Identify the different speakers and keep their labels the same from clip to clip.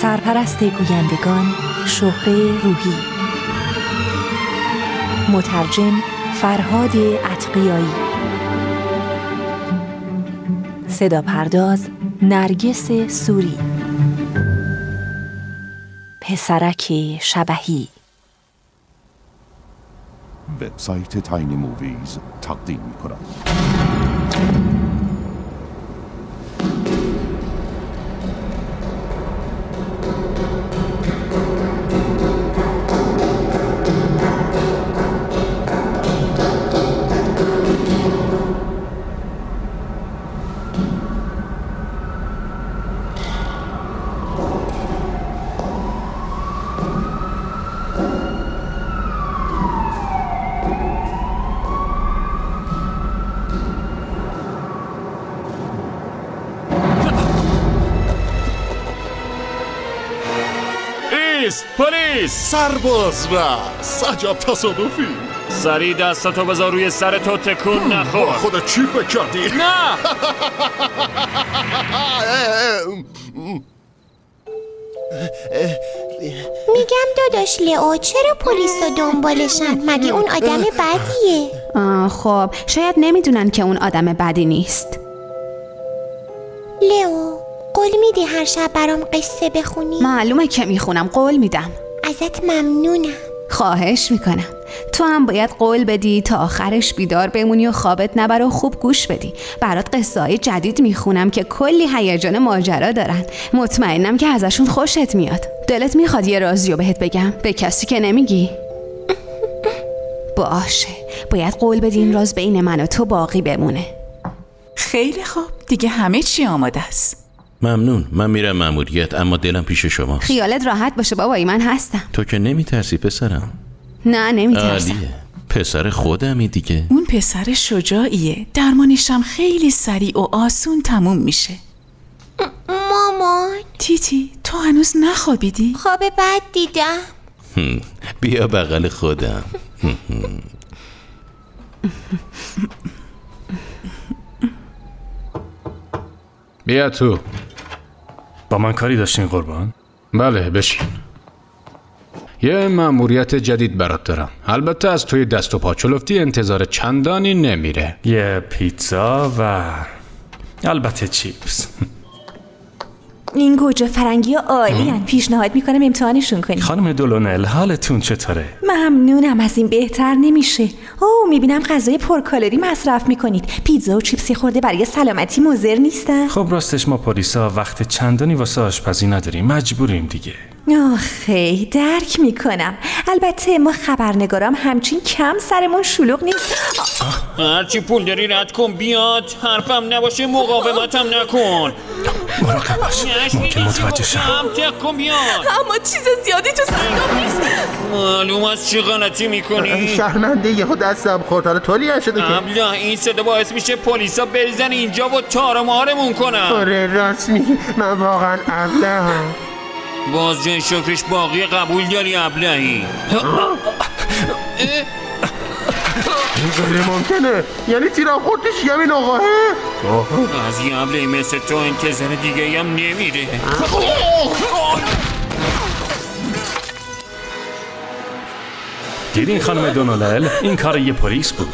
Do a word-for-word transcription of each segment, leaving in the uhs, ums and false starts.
Speaker 1: سرپرست گویندگان شهره روحی، مترجم فرهاد اتقیایی، صدا پرداز نرگس سوری، پسرک شبحی.
Speaker 2: وبسایت تاینی موویز تقدیم می‌کند.
Speaker 3: پلیس!
Speaker 4: سرباز رأس! عجب تصادفی!
Speaker 3: سریع دستاتو بذار روی سرتو، تکون نخور.
Speaker 4: خودت چی فکر کردی؟
Speaker 3: نه!
Speaker 5: میگم داداش لئو چرا پلیس رو دنبالشن؟ مگه اون آدم بدیه؟
Speaker 6: خب شاید نمیدونن که اون آدم بدی نیست.
Speaker 5: لئو قول میدی هر شب برام قصه بخونی؟
Speaker 6: معلومه که میخونم، قول میدم.
Speaker 5: ازت ممنونم.
Speaker 6: خواهش میکنم. تو هم باید قول بدی تا آخرش بیدار بمونی و خوابت نبره و خوب گوش بدی. برات قصه های جدید میخونم که کلی هیجان ماجرا دارن. مطمئنم که ازشون خوشت میاد. دلت میخواد یه رازیو بهت بگم؟ به کسی که نمیگی؟ باشه، باید قول بدی این راز بین من و تو باقی بمونه.
Speaker 7: خیلی خوب، دیگه همه چی آماده است.
Speaker 8: ممنون. من میرم مأموریت، اما دلم پیش شماست.
Speaker 6: خیالت راحت باشه بابایی، من هستم.
Speaker 8: تو که نمیترسی پسرم؟
Speaker 6: نه نمیترسم.
Speaker 8: عالیه، پسر خودمی دیگه.
Speaker 7: اون پسر شجاعیه، درمانشم خیلی سریع و آسون تموم میشه.
Speaker 5: مامان
Speaker 7: تیتی تو هنوز نخوابیدی؟
Speaker 5: خواب بد دیدم.
Speaker 8: بیا بغل خودم.
Speaker 9: بیا تو. با من کاری داشتین قربان؟ بله بشین. یه مأموریت جدید برات دارم. البته از توی دست و پا چلفتی انتظار چندانی نمیره. یه پیتزا و البته چیپس.
Speaker 1: این گوجه فرنگی ها عالی هن. پیشنهاد میکنم امتحانشون کنیم.
Speaker 9: خانم دولونل حالتون چطوره؟
Speaker 1: ممنونم، از این بهتر نمیشه. اوه میبینم غذای پرکالری مصرف میکنید. پیتزا و چیپسی خورده برای سلامتی مضر نیستن؟
Speaker 9: خب راستش ما پلیسا وقت چندانی واسه آشپزی نداریم، مجبوریم دیگه.
Speaker 1: آخه درک میکنم. البته ما خبرنگارام همچین کم سرمون شلوغ نیست.
Speaker 3: هرچی پول داری رد کن بیاد، حرفم نباشه مقاومتم نکن.
Speaker 9: مراقب باش، ممکن متوجه شم.
Speaker 3: تک کن بیاد.
Speaker 7: اما چیز زیادی تو صندوق نیست.
Speaker 3: معلوم است چی غلطی میکنی؟
Speaker 10: شرمنده یهو دستم خورد، حالا طوری نشده که
Speaker 3: ابله این صدا باعث میشه پلیسا بریزن اینجا و تار و مارمون کنن.
Speaker 10: آره راست میگی، من واقعا ابله‌ام.
Speaker 3: باز جای شکرش باقی قبول داری ابلهی.
Speaker 10: این غیر ممکنه، یعنی تیرم خوردش همین آقاه؟
Speaker 3: از یه ابلهی مثل تو انتظار دیگه هم نمیره.
Speaker 9: دیدین خانم دونالل؟ این کار یه پلیس بود.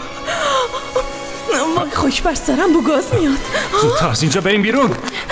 Speaker 7: وای خوش بر سرم بو گاز میاد.
Speaker 9: زودتر از اینجا بریم بیرون.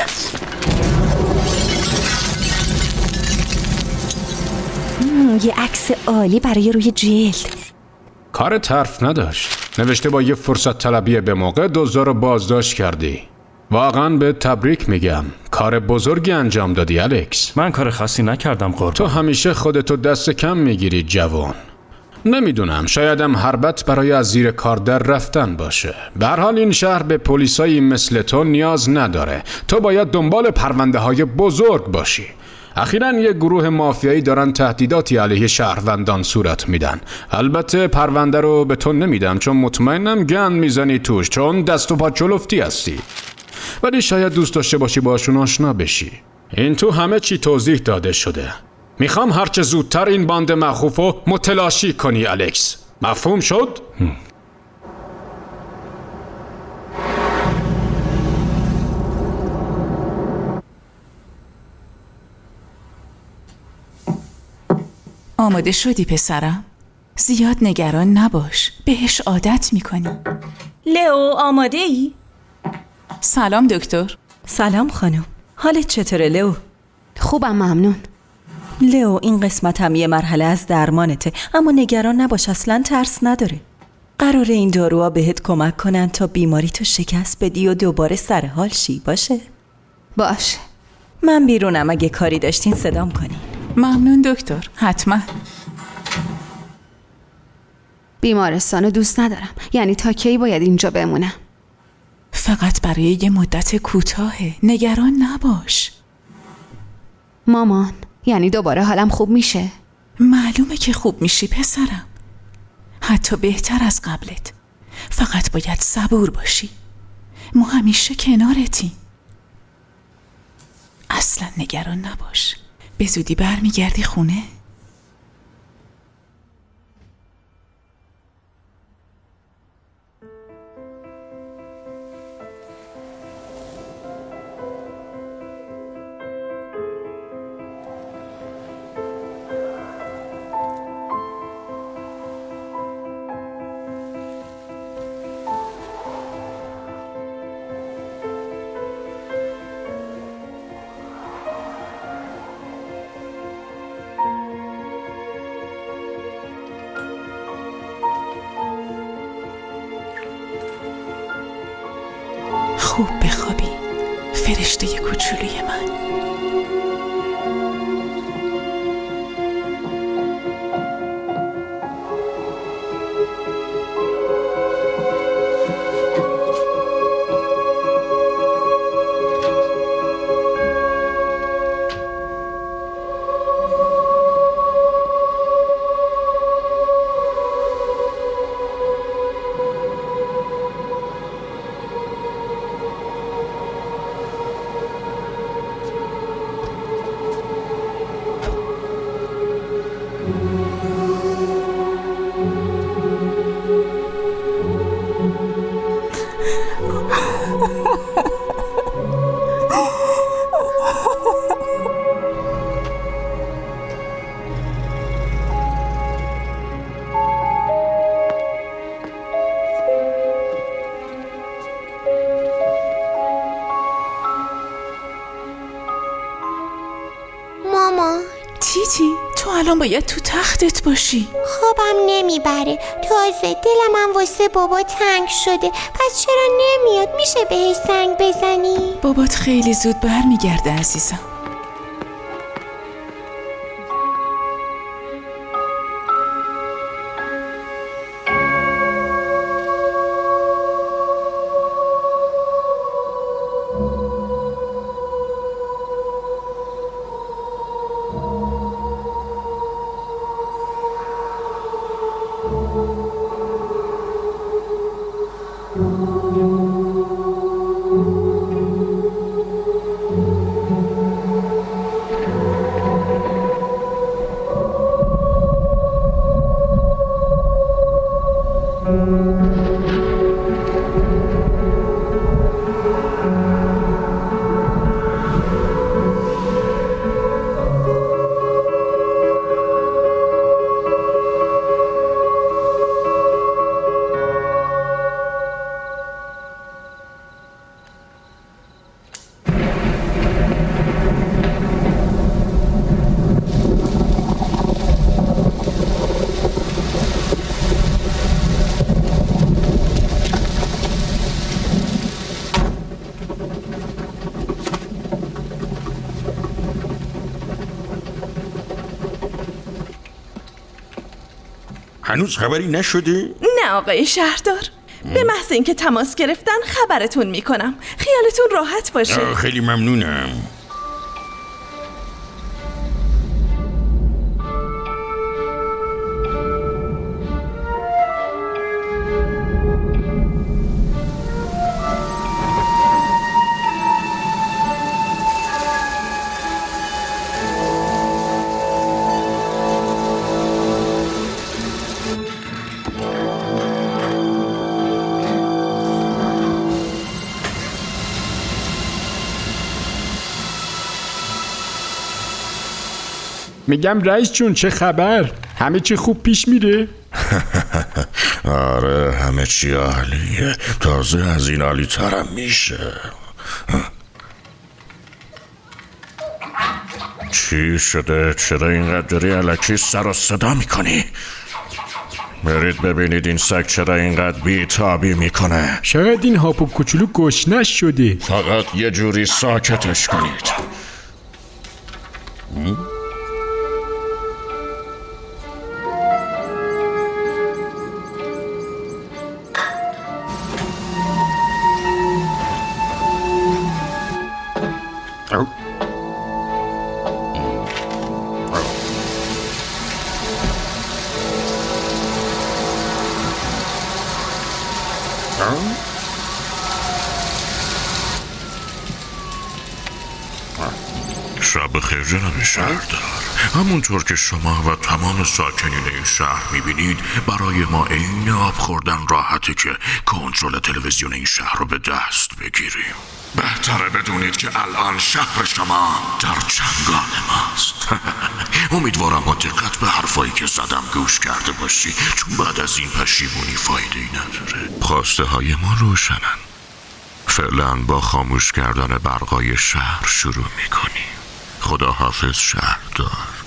Speaker 1: یه عکس عالی برای روی جلد.
Speaker 9: کار طرف نداشت. نوشته با یه فرصت طلبی به موقع دوزار رو بازداشت کردی. واقعا به تبریک میگم، کار بزرگی انجام دادی الکس. من کار خاصی نکردم قربان. تو همیشه خودتو دست کم میگیری جوان. نمیدونم، شایدم حربت برای از زیر کار در رفتن باشه. به هر حال این شهر به پلیسایی مثل تو نیاز نداره. تو باید دنبال پرونده های بزرگ باشی. اخیراً یک گروه مافیایی دارن تهدیداتی علیه شهروندان صورت میدن. البته پرونده رو به تو نمیدم چون مطمئنم گند میزنی توش، چون دست و پا چلفتی هستی. ولی شاید دوست داشته باشی باشون آشنا بشی. این تو همه چی توضیح داده شده. میخوام هرچه زودتر این باند مخوفو متلاشی کنی الکس. مفهوم شد؟
Speaker 7: آماده شدی پسرم؟ زیاد نگران نباش، بهش عادت میکنی.
Speaker 11: لئو آماده ای؟
Speaker 7: سلام دکتر.
Speaker 11: سلام خانم، حالت چطوره لئو؟
Speaker 6: خوبم ممنون.
Speaker 11: لئو این قسمت هم یه مرحله از درمانته، اما نگران نباش، اصلا ترس نداره. قراره این داروها بهت کمک کنن تا بیماری تو شکست بدی و دوباره سر حال شی. باشه؟
Speaker 6: باشه.
Speaker 11: من بیرونم، اگه کاری داشتین صدام کنین.
Speaker 7: ممنون دکتر، حتما.
Speaker 6: بیمارستانو دوست ندارم، یعنی تا کی باید اینجا بمونم؟
Speaker 7: فقط برای یه مدت کوتاهه، نگران نباش.
Speaker 6: مامان، یعنی دوباره حالم خوب میشه؟
Speaker 7: معلومه که خوب میشی پسرم، حتی بهتر از قبلت. فقط باید صبور باشی، ما همیشه کنارتیم. اصلا نگران نباش، به زودی برمیگردی خونه. خوب بخوابی فرشته کوچولوی من. تیتی، تو الان باید تو تختت باشی.
Speaker 5: خوابم نمیبره، تازه دلم هم واسه بابا تنگ شده. پس چرا نمیاد؟ میشه بهش زنگ بزنی؟
Speaker 7: بابات خیلی زود برمیگرده عزیزم.
Speaker 12: هنوز خبری نشده؟
Speaker 13: نه آقای شهردار، به محض اینکه تماس گرفتن خبرتون میکنم. خیالتون راحت باشه.
Speaker 12: خیلی ممنونم.
Speaker 9: میگم رئیس جون چه خبر؟ همه چی خوب پیش میره؟
Speaker 12: آره همه چی عالیه. تازه از این عالی ترم میشه. چی شده؟ چرا اینقدر داری الکی سر و صدا میکنی؟ برید ببینید این سگ چرا اینقدر بی‌تابی میکنه.
Speaker 9: شاید این هاپو کوچولو گشنش شده.
Speaker 12: فقط یه جوری ساکتش کنید. شب خیر جناب شهردار. همونطور که شما و تمام ساکنین این شهر میبینید برای ما عین آب خوردن راحته که کنترل تلویزیون این شهر رو به دست بگیریم. بهتره بدونید که الان شهر شما در چنگال ماست. امیدوارم با دقت به حرفایی که زدم گوش کرده باشی، چون بعد از این پشیمونی فایده ای نداره. خواسته های ما روشنن. فعلا با خاموش کردن برقای شهر شروع میکنیم. خدا حافظ شهردار.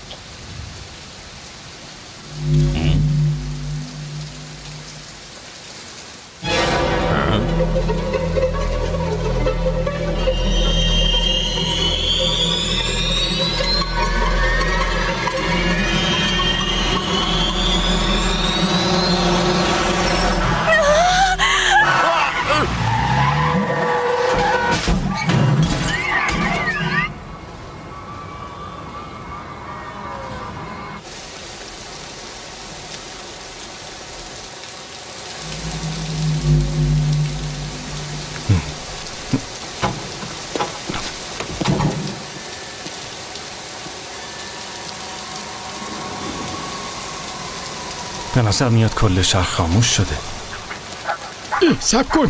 Speaker 9: به نظر میاد کل شهر خاموش شده. صبر کن.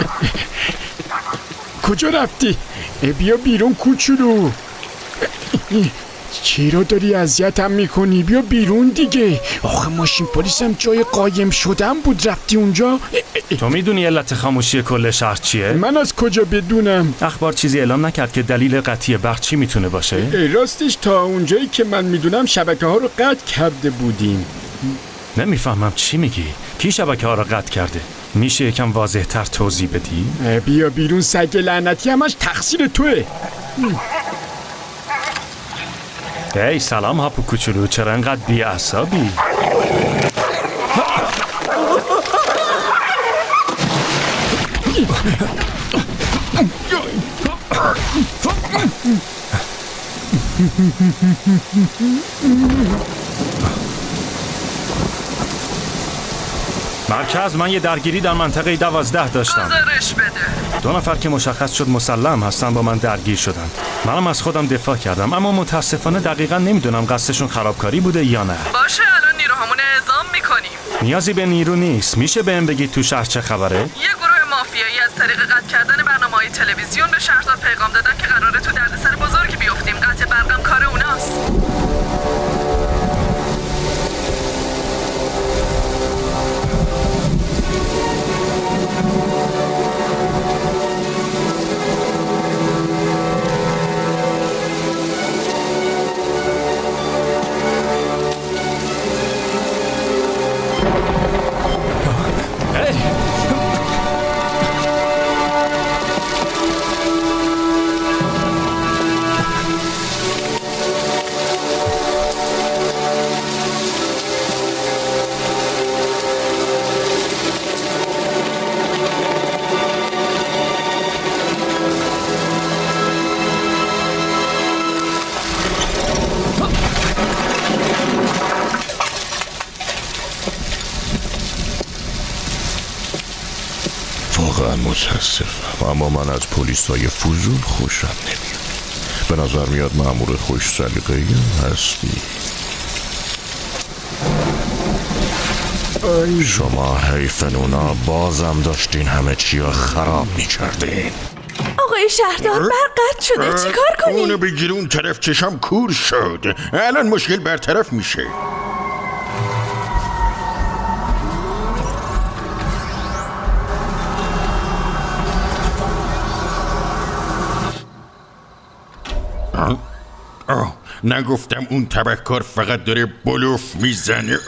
Speaker 9: کجا رفتی؟ بیا بیرون کوچولو. چرا داری اذیتم میکنی؟ بیا بیرون دیگه. آخه ماشین پلیسم جای قایم شدن بود، رفتی اونجا؟
Speaker 14: تو میدونی علت خاموشی کل شهر چیه؟
Speaker 9: من از کجا بدونم؟
Speaker 14: اخبار چیزی اعلام نکرد که دلیل قطعی برق چی میتونه باشه؟
Speaker 9: راستش تا اونجایی که من میدونم شبکه ها رو قطع کرده بودیم.
Speaker 14: نمیفهمم چی میگی؟ کی شبکه ها رو قطع کرده؟ میشه یکم واضح تر توضیح بدی؟
Speaker 9: بیا بیرون سگ لعنتی، همش تقصیر توه.
Speaker 14: هی سلام هاپو کوچولو، چرا انقدر بی‌عصبی؟ مرکز، من یه درگیری در منطقه دوازده داشتم.
Speaker 15: گزارش بده.
Speaker 14: دو نفر که مشخص شد مسلم هستن با من درگیر شدن. منم از خودم دفاع کردم، اما متاسفانه دقیقا نمیدونم قصدشون خرابکاری بوده یا نه.
Speaker 15: باشه، الان نیروهامون اعزام میکنیم.
Speaker 14: نیازی به نیرو نیست. میشه بهم بگید تو شهر چه خبره؟
Speaker 15: یه گروه مافیایی از طریق قطع کردن برنامه‌های تلویزیون به شهردار پیغام دادن که قراره تو دردسر بزرگی بیفتیم. قطع برقم کار اوناست.
Speaker 12: واقعا متاسفم، اما من از پلیسای فضول خوشم نمیاد. به نظر میاد مأمور خوش سلیقه‌ای هستی. شما حیفن اونا بازم داشتین همه چی رو خراب میکردین.
Speaker 13: آقای شهردار برق قطع شده، چیکار کنیم؟
Speaker 12: اونو بگیر اون طرف، چشم کور شد. الان مشکل برطرف میشه. آه. آه. نگفتم اون تبهکار فقط داره بلوف میزنه؟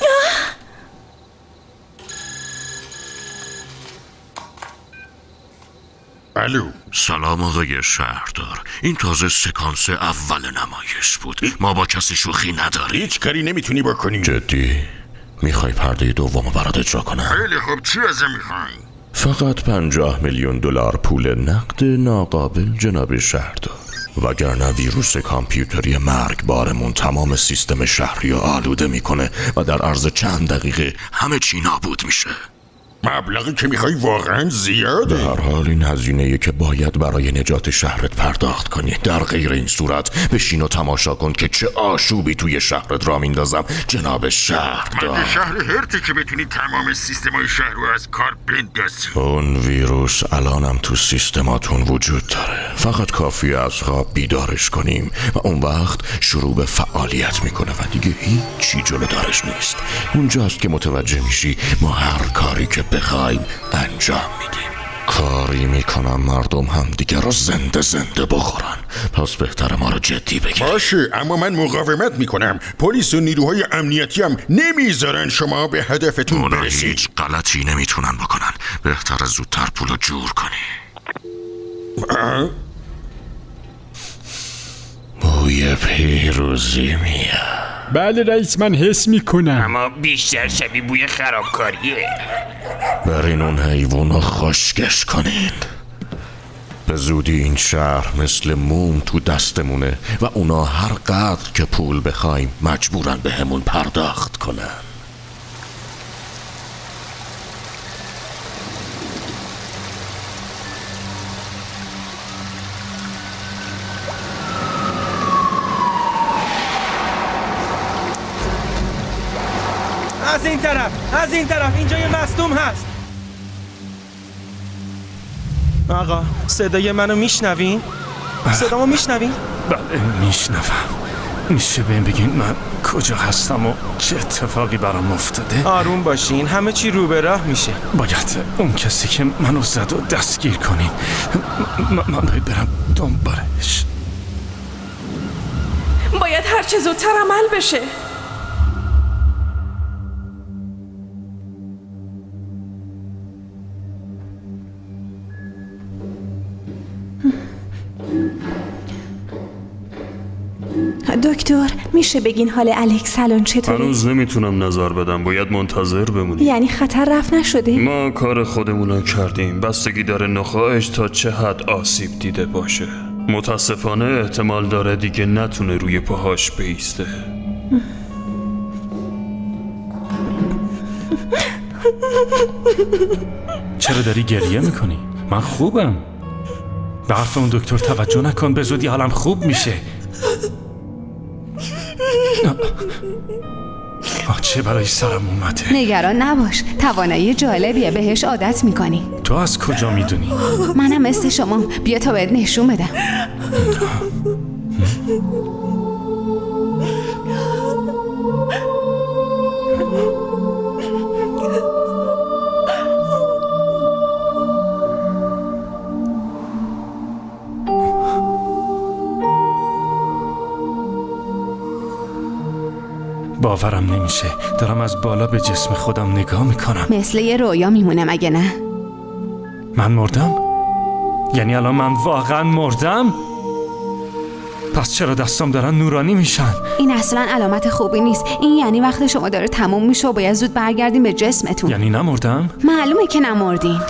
Speaker 12: الو.
Speaker 8: سلام آقای شهردار. این تازه سکانس اول نمایش بود. ما با کسی شوخی نداریم.
Speaker 12: هیچ کاری نمیتونی بکنی.
Speaker 8: جدی؟ میخوای پرده دوم برات اجرا کنم؟
Speaker 12: خیلی خوب، چی ازم میخوای؟
Speaker 8: فقط پنجاه میلیون دلار پول نقد ناقابل جناب شهردار، وگرنه ویروس کامپیوتری مرگبارمون تمام سیستم شهری رو آلوده میکنه و در عرض چند دقیقه همه چی نابود میشه.
Speaker 12: مبلغی که میخوای واقعا زیاده.
Speaker 8: در هر حال این هزینه‌ای که باید برای نجات شهرت پرداخت کنی. در غیر این صورت بشین و تماشا کن که چه آشوبی توی شهرت را میندازم جناب شهردار.
Speaker 12: مگه شهر هرتی که بتونی تمام سیستمای شهر رو از کار بندازی؟
Speaker 8: اون ویروس الانم تو سیستماتون وجود داره، فقط کافیه از خواب بیدارش کنیم و اون وقت شروع به فعالیت میکنه و دیگه هیچی جلودارش نیست. اونجاست که متوجه میشی ما هر کاری که بخوایم انجام میدیم. کاری میکنم مردم هم دیگه رو زنده زنده بخورن، پس بهتره ما رو جدی بگیر.
Speaker 12: باشه، اما من مقاومت میکنم. پلیس و نیروهای امنیتی هم نمیذارن شما به هدفتون برسید.
Speaker 8: هیچ غلطی نمیتونن بکنن. بهتره زودتر پولو جور کنی. بوی پیروزی میاد.
Speaker 16: بله رئیس، من حس میکنم،
Speaker 17: اما بیشتر شبیه بوی خرابکاریه.
Speaker 8: برین اون حیوانو خشکش کنین. به زودی این شهر مثل موم تو دستمونه و اونا هر قدر که پول بخوایم مجبورن به همون پرداخت کنن.
Speaker 18: از این طرف، از این طرف، اینجا یه مصدوم هست. آقا صدای منو میشنوین؟ صدامو میشنوین؟
Speaker 14: بله میشنوم. میشه بهم بگین من کجا هستم و چه اتفاقی برام افتاده؟
Speaker 18: آروم باشین، همه چی رو به راه میشه.
Speaker 14: باید اون کسی که منو زد و دستگیر کنین. من باید برم دنبالش.
Speaker 13: باید هرچه زودتر عمل بشه.
Speaker 1: دکتر میشه بگین حال الکس الان چطوره؟
Speaker 14: هنوز نمیتونم نظر بدم، باید منتظر بمونیم.
Speaker 1: یعنی خطر رفت نشده؟
Speaker 14: ما کار خودمونو کردیم، بستگی داره نخاعش تا چه حد آسیب دیده باشه. متاسفانه احتمال داره دیگه نتونه روی پاهاش بیسته. چرا داری گریه میکنی؟ من خوبم. به حرف اون دکتر توجه نکن، به زودی حالم خوب میشه. آه چه برای سرم اومده.
Speaker 6: نگران نباش، توانایی جالبیه، بهش عادت میکنی.
Speaker 14: تو از کجا میدونی؟
Speaker 6: منم مثل شما، بیا تا بهت نشون بدم.
Speaker 14: باورم نمیشه، دارم از بالا به جسم خودم نگاه میکنم.
Speaker 6: مثل یه رویا میمونه مگه نه؟
Speaker 14: من مردم؟ یعنی الان من واقعا مردم؟ پس چرا دستام دارن نورانی میشن؟
Speaker 6: این اصلا علامت خوبی نیست. این یعنی وقت شما داره تموم میشه و باید زود برگردیم به جسمتون.
Speaker 14: یعنی نمردم؟
Speaker 6: معلومه که نمردین.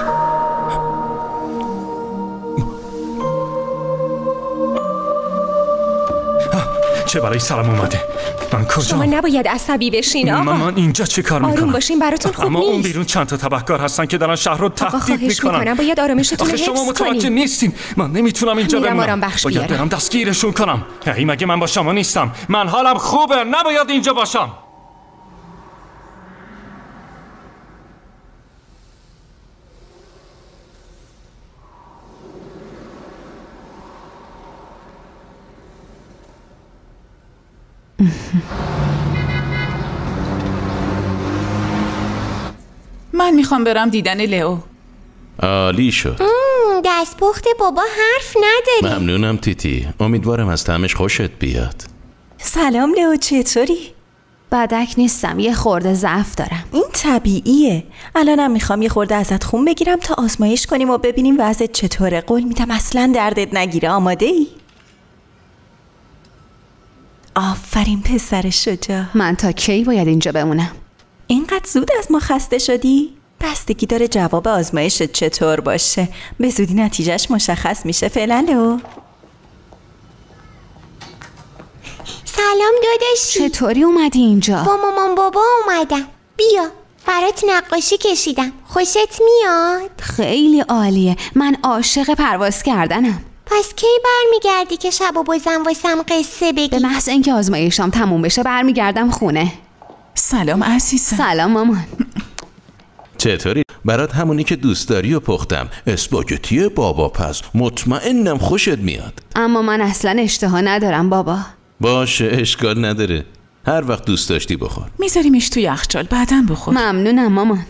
Speaker 14: چه برای سرم اومده؟ من کجا؟
Speaker 1: شما نباید عصبی بشین آقا.
Speaker 14: من, من اینجا چه کار میکنم؟
Speaker 1: آروم باشین، براتون خوب
Speaker 14: اما
Speaker 1: نیست.
Speaker 14: اون بیرون چند تا تبهکار هستن که دارن شهر رو تهدید میکنن.
Speaker 1: میکنم باید آرامشتون رو حفظ
Speaker 14: کنین. شما متوجه
Speaker 1: کنین.
Speaker 14: نیستین. من نمیتونم اینجا
Speaker 1: میرم
Speaker 14: بمونم.
Speaker 1: آرام بخش
Speaker 14: باید
Speaker 1: بیارم.
Speaker 14: برم دستگیرشون کنم. ای مگه من با شما نیستم؟ من حالم خوبه، نباید اینجا باشم.
Speaker 7: من میخوام برم دیدن لئو.
Speaker 19: عالی شد.
Speaker 5: دستپخت بابا حرف نداری.
Speaker 19: ممنونم تیتی. امیدوارم از طعمش خوشت بیاد.
Speaker 11: سلام لئو، چطوری؟
Speaker 6: بدک نیستم، یه خورده ضعف دارم.
Speaker 11: این طبیعیه. الانم میخوام یه خورده ازت خون بگیرم تا آزمایش کنیم و ببینیم وضعت چطوره. قول میدم اصلا دردت نگیره. آماده ای؟ آفرین پسر شجاع.
Speaker 6: من تا کی باید اینجا بمونم؟
Speaker 11: اینقدر زود از ما خسته شدی؟ بستگی داره جواب آزمایشت چطور باشه. به زودی نتیجهش مشخص میشه. فعلا لئو.
Speaker 5: سلام داداشی.
Speaker 6: چطوری اومدی اینجا؟
Speaker 5: با مامان بابا اومدم. بیا برات نقاشی کشیدم. خوشت میاد؟
Speaker 6: خیلی عالیه. من عاشق پرواز کردنم.
Speaker 5: پس کی برمیگردی که شب و بازم واسم قصه بگی؟
Speaker 6: به محض اینکه آزمایشم تموم بشه برمیگردم خونه.
Speaker 7: سلام عزیزم.
Speaker 6: سلام مامان.
Speaker 19: چطوری؟ برات همونی که دوست داری و پختم. اسپاگتی بابا پز. مطمئنم خوشت میاد.
Speaker 6: اما من اصلا اشتها ندارم بابا.
Speaker 19: باشه اشکال نداره. هر وقت دوست داشتی بخور.
Speaker 7: میذاریمش توی یخچال بعداً بخور.
Speaker 6: ممنونم مامان.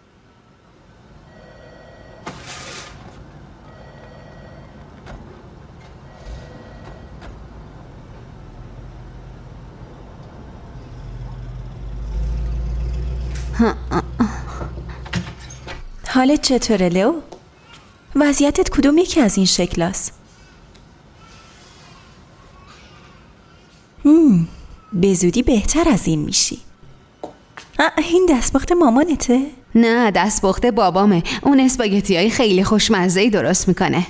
Speaker 11: حالت چطوره لئو؟ وضعیتت کدوم یکی از این شکل است؟ هم به زودی بهتر از این میشی. این دستپخت مامانته؟
Speaker 6: نه دستپخت بابامه. اون اسپاگتی های خیلی خوشمزه‌ای درست میکنه.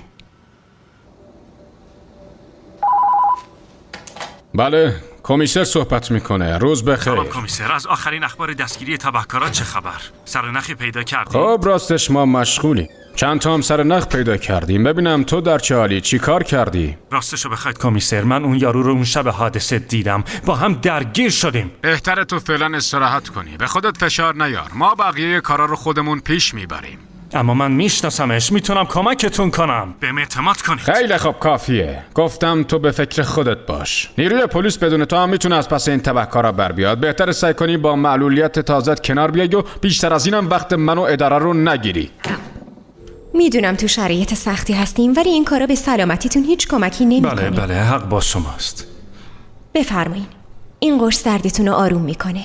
Speaker 9: بله کمیسر صحبت میکنه. روز بخیر.
Speaker 20: سلام کمیسر، از آخرین اخبار دستگیری تبهکارا چه خبر؟ سرنخی پیدا کردید؟
Speaker 9: خب راستش ما مشغولیم. چند تا هم سرنخ پیدا کردیم. ببینم تو در چه حالی؟ چی کار کردی؟
Speaker 20: راستشو بخواید کمیسر، من اون یارو رو اون شب حادثه دیدم. با هم درگیر شدیم.
Speaker 9: بهتره تو فعلا استراحت کنی. به خودت فشار نیار. ما بقیه کارا رو خودمون پیش میبریم.
Speaker 20: اما من میشناسمش، میتونم کمکتون کنم. بهم اعتماد کنید.
Speaker 9: خیلی خوب کافیه. گفتم تو به فکر خودت باش. نیروی پلیس بدون تو هم میتونه از پس این تبهکارا بر بیاد. بهتره سعی کنی با معلولیت تازت کنار بیای و بیشتر از اینم وقت منو اداره رو نگیری.
Speaker 1: میدونم تو شرایط سختی هستیم ولی این کارا به سلامتیتون هیچ کمکی نمیکنه.
Speaker 20: بله بله حق با شماست.
Speaker 1: بفرمایین. این قرص دردتون رو آروم میکنه.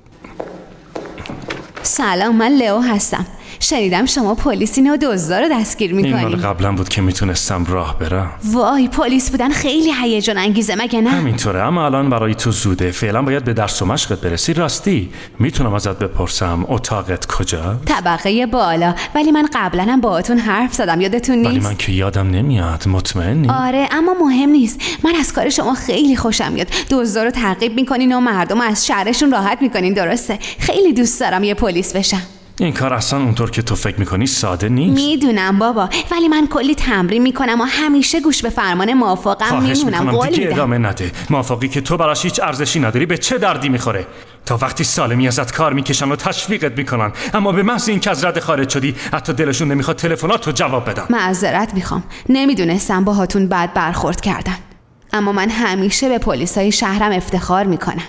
Speaker 6: سلام، من لئو هستم. شنیدم شما پلیسین و دزدا رو دستگیر میکنین.
Speaker 20: این مال قبلا بود که میتونستم راه برم.
Speaker 6: وای پلیس بودن خیلی هیجان انگیزه مگه نه؟
Speaker 20: همینطوره، اما الان برای تو زوده. فعلا باید به درس و مشقت برسی. راستی میتونم ازت بپرسم اتاقت کجا؟
Speaker 6: طبقه بالا. ولی من قبلا هم باهاتون حرف زدم، یادتون نیست؟
Speaker 20: ولی من که یادم نمیاد. مطمئنی؟
Speaker 6: آره اما مهم نیست. من از کار شما خیلی خوشم میاد. دزدا رو تعقیب میکنین و مردم از شهرشون راحت میکنین. درسته خیلی دوست دارم یه پلیس بشم.
Speaker 20: این کار اصلا اونطور که تو فکر میکنی ساده نیست.
Speaker 6: میدونم بابا، ولی من کلی تمرین میکنم و همیشه گوش به فرمان موافقم میمونم.
Speaker 20: قول میدم ادامه نده. موافقی که تو براش هیچ ارزشی نداری به چه دردی میخوره؟ تا وقتی سالمی ازت کار میکشن و تشویقت میکنن، اما به محض اینکه از رد خارج شدی حتی دلشون نمیخواد تلفناتو جواب بدن.
Speaker 6: معذرت میخوام، نمیدونستم باهاتون بد برخورد کردن. اما من همیشه به پلیسای شهرم افتخار میکنم.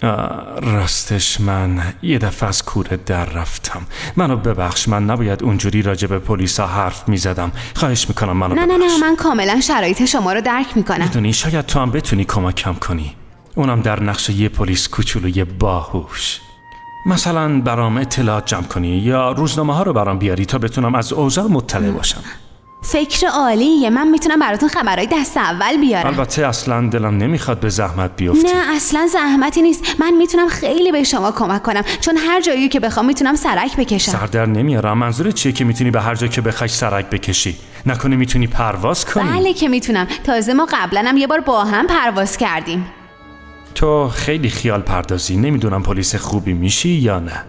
Speaker 20: راستش من یه دفعه از کوره در رفتم. منو ببخش، من نباید اونجوری راجع به پلیسا حرف میزدم. خواهش میکنم منو
Speaker 6: نه
Speaker 20: ببخش.
Speaker 6: نه نه من کاملا شرایط شما رو درک میکنم.
Speaker 20: میدونی شاید تو هم بتونی کمکم کنی، اونم در نقش یه پلیس کوچولوی باهوش. مثلا برام اطلاعات جمع کنی یا روزنامه ها رو برام بیاری تا بتونم از اوضاع مطلع باشم.
Speaker 6: فکر عالیه. من میتونم براتون خبرهای دست اول بیارم.
Speaker 20: البته اصلا دلم نمیخواد به زحمت بیفتی.
Speaker 6: نه اصلا زحمتی نیست. من میتونم خیلی به شما کمک کنم، چون هر جایی که بخوام میتونم سرک بکشم.
Speaker 20: سر در نمیارم. منظورت چیه که میتونی به هر جا که بخوای سرک بکشی؟ نکنه میتونی پرواز کنی؟
Speaker 6: بله که میتونم. تازه ما قبلا هم یه بار با هم پرواز کردیم.
Speaker 20: تو خیلی خیال پردازی. نمیدونم پلیس خوبی میشی یا نه.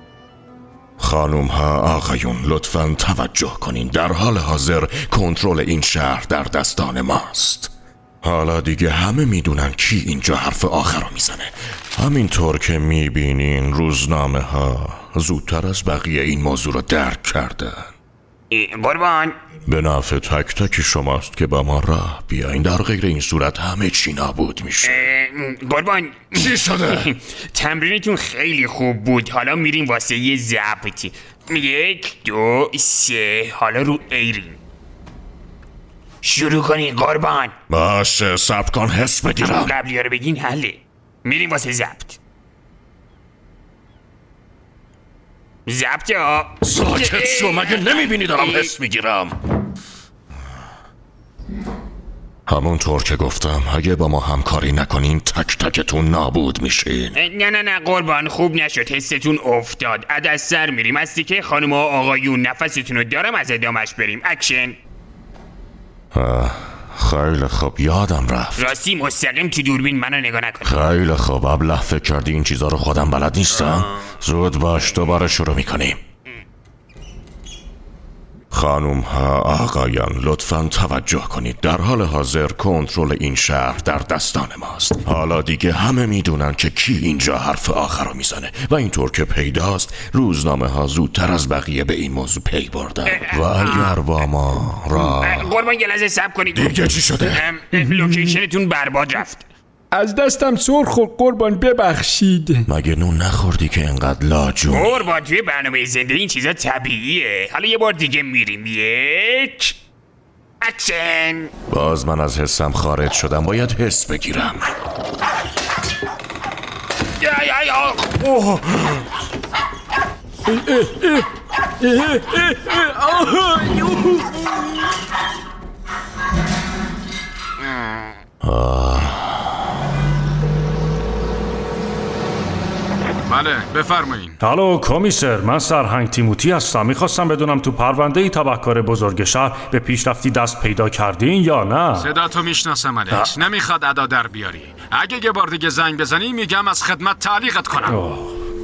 Speaker 8: خانوم ها آقایون لطفاً توجه کنین. در حال حاضر کنترل این شهر در دستان ماست. حالا دیگه همه میدونن کی اینجا حرف آخر رو میزنه. همینطور که میبینین روزنامه ها زودتر از بقیه این موضوع رو درک کردن.
Speaker 17: قربان
Speaker 8: به نفع تک تک شماست که با ما راه بیاین. در غیر این صورت همه چی نابود میشه.
Speaker 17: قربان
Speaker 12: چی شده؟
Speaker 17: تمرینتون خیلی خوب بود. حالا میریم واسه یه ضبط. یک دو سه. حالا رو ایرین شروع کنین قربان.
Speaker 12: باشه صبر کن حس بگیرم.
Speaker 17: قبلی ها رو بگین حله. میریم واسه ضبط. ضبط ها.
Speaker 12: ساکت شو، مگه نمیبینی دارم حس میگیرم؟ همونطور که گفتم اگه با ما همکاری نکنین تک تکتون نابود میشین.
Speaker 17: نه نه نه قربان، خوب نشد، حستون افتاد. عد از سر میریم. از که خانم و آقایون نفستون رو دارم، از ادامش بریم. اکشن.
Speaker 12: خیلی خوب، یادم رفت.
Speaker 17: راستی مستقیم تو دوربین منو نگاه نکن.
Speaker 12: خیلی خوب، ابله فکر کردی این چیزا رو خودم بلد نیستم؟ زود باش، دوباره شروع میکنیم. خانوم ها آقایان لطفاً توجه کنید. در حال حاضر کنترل این شهر در دستان ماست. حالا دیگه همه میدونن که کی اینجا حرف آخر رو میزنه و اینطور که پیداست روزنامه ها زودتر از بقیه به این موضوع پی بردن و اگر با ما را
Speaker 17: قربان یه لحظه صبر کنید.
Speaker 12: دیگه چی شده؟
Speaker 17: لوکیشنتون برباد رفت.
Speaker 16: از دستم سر خورد قربان، ببخشید.
Speaker 12: مگه نون نخوردی که انقدر لاجون؟
Speaker 17: قربان توی برنامه زنده این چیزا طبیعیه. حالا یه بار دیگه میریم. یک اکشن.
Speaker 12: باز من از حسم خارج شدم، باید حس بگیرم.
Speaker 17: یا یا یا اوه.
Speaker 9: بله بفرمایین.
Speaker 20: الو کمیسر، من سرهنگ تیموتی هستم. میخواستم بدونم تو پرونده تبهکار بزرگ شهر به پیشرفتی دست پیدا کردین یا نه؟
Speaker 9: صدا تو میشناسم الکس، نمیخواد ادا در بیاری. اگه یه بار دیگه زنگ بزنی میگم از خدمت تعلیقت کنم.
Speaker 20: اوه.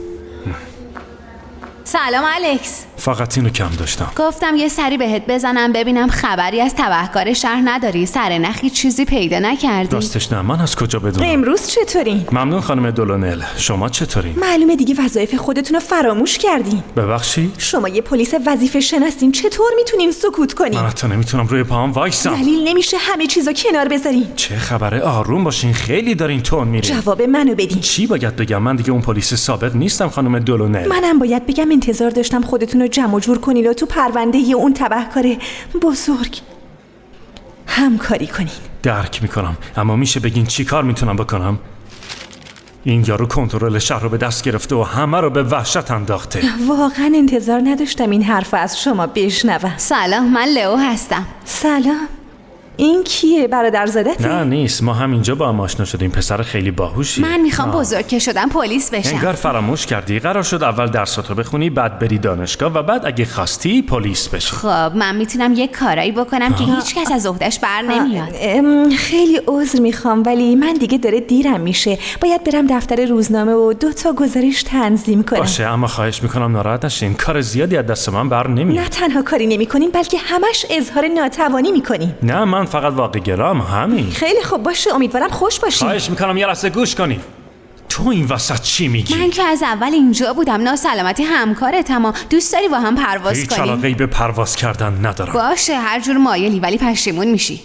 Speaker 6: سلام الکس.
Speaker 20: فقط اینو کم داشتم.
Speaker 6: گفتم یه سری بهت بزنم ببینم خبری از تبهکار شهر نداری. سر نخی چیزی پیدا نکردی؟
Speaker 20: راستش نه، من از کجا بدونم؟
Speaker 1: امروز چطورین؟
Speaker 20: ممنون خانم دولونل، شما چطورین؟
Speaker 1: معلومه دیگه وظایف خودتون رو فراموش کردین.
Speaker 20: ببخشید؟
Speaker 1: شما یه پلیس وظیفه شناسین، چطور میتونین سکوت کنین؟
Speaker 20: من حتی نمیتونم روی پاهم وایسم.
Speaker 1: دلیل نمیشه همه چیزو کنار بذارین.
Speaker 20: چه خبره؟ آروم باشین، خیلی دارین تون میرین.
Speaker 1: جواب منو بدین.
Speaker 20: چی باید بگم؟ من دیگه اون پلیس سابق نیستم خانم دولونل.
Speaker 1: منم باید بگم انتظار داشتم خودتون رو جمع و جور کنین و تو پرونده ی اون تبهکار بزرگ همکاری کنین.
Speaker 20: درک میکنم، اما میشه بگین چی کار میتونم بکنم؟ این یارو کنترل شهر رو به دست گرفته و همه رو به وحشت انداخته.
Speaker 1: واقعا انتظار نداشتم این حرف از شما بشنوم.
Speaker 6: سلام، من لئو هستم.
Speaker 1: سلام. این کیه؟ برادرزادته؟
Speaker 20: نه نیست، ما همینجا با هم آشنا شدیم. پسر خیلی باهوشی.
Speaker 6: من میخوام بزرگ که شدم پلیس بشم.
Speaker 20: انگار فراموش کردی. قرار شد اول درساتو بخونی، بعد بری دانشگاه و بعد اگه خواستی پلیس بشی.
Speaker 6: خب من میتونم یه کارایی بکنم که هیچ کس از عهده‌اش بر نمیاد.
Speaker 1: خیلی عذر میخوام ولی من دیگه داره دیرم میشه. باید برم دفتر روزنامه و دو تا گزارش تنظیم کنم.
Speaker 20: باشه، اما خواهش میکنم ناراحت نشین. کار زیادی از دست من بر نمیاد.
Speaker 1: نه تنها کاری نمیکنین بلکه همش اظهار ناتوانی میکنین.
Speaker 20: نه من فقط واقع گرام، همین.
Speaker 1: خیلی خوب باشه، امیدوارم خوش باشین.
Speaker 20: خواهش میکنم یه لحظه گوش کنی. تو این وسط چی میگی؟
Speaker 6: من که از اول اینجا بودم، ناسلامتی همکارتم و دوست داری با هم پرواز
Speaker 20: هیچ
Speaker 6: کنیم؟
Speaker 20: هیچ علاقه‌ای به پرواز کردن ندارم.
Speaker 6: باشه، هر جور مایلی ولی پشیمون میشی.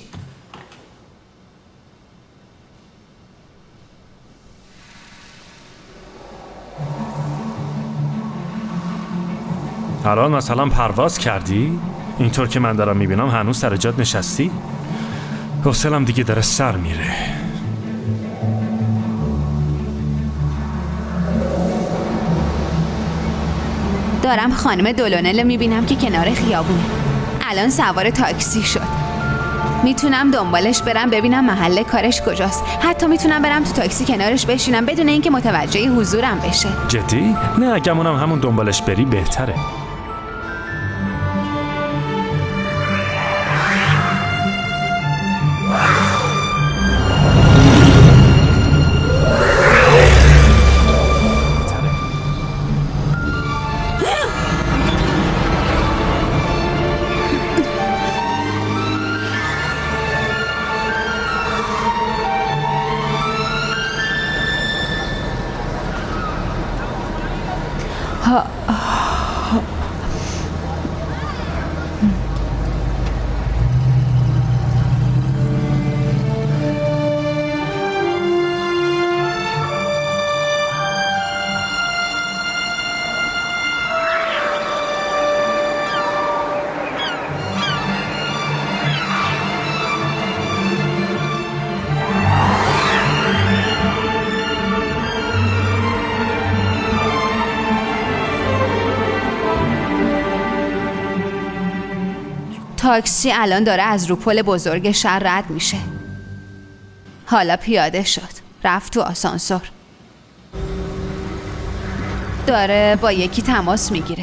Speaker 20: الان مثلا پرواز کردی؟ اینطور که من دارم میبینم هنوز سر جات نشستی؟ حوصله‌ام دیگه داره سر میره.
Speaker 6: دارم خانم دولونل میبینم که کنار خیابونه. الان سوار تاکسی شد. میتونم دنبالش برم ببینم محل کارش کجاست. حتی میتونم برم تو تاکسی کنارش بشینم بدون اینکه متوجه حضورم بشه.
Speaker 20: جدی؟ نه گمونم همون دنبالش بری بهتره.
Speaker 6: تاکسی الان داره از رو پل بزرگ شهر رد میشه. حالا پیاده شد، رفت تو آسانسور، داره با یکی تماس میگیره.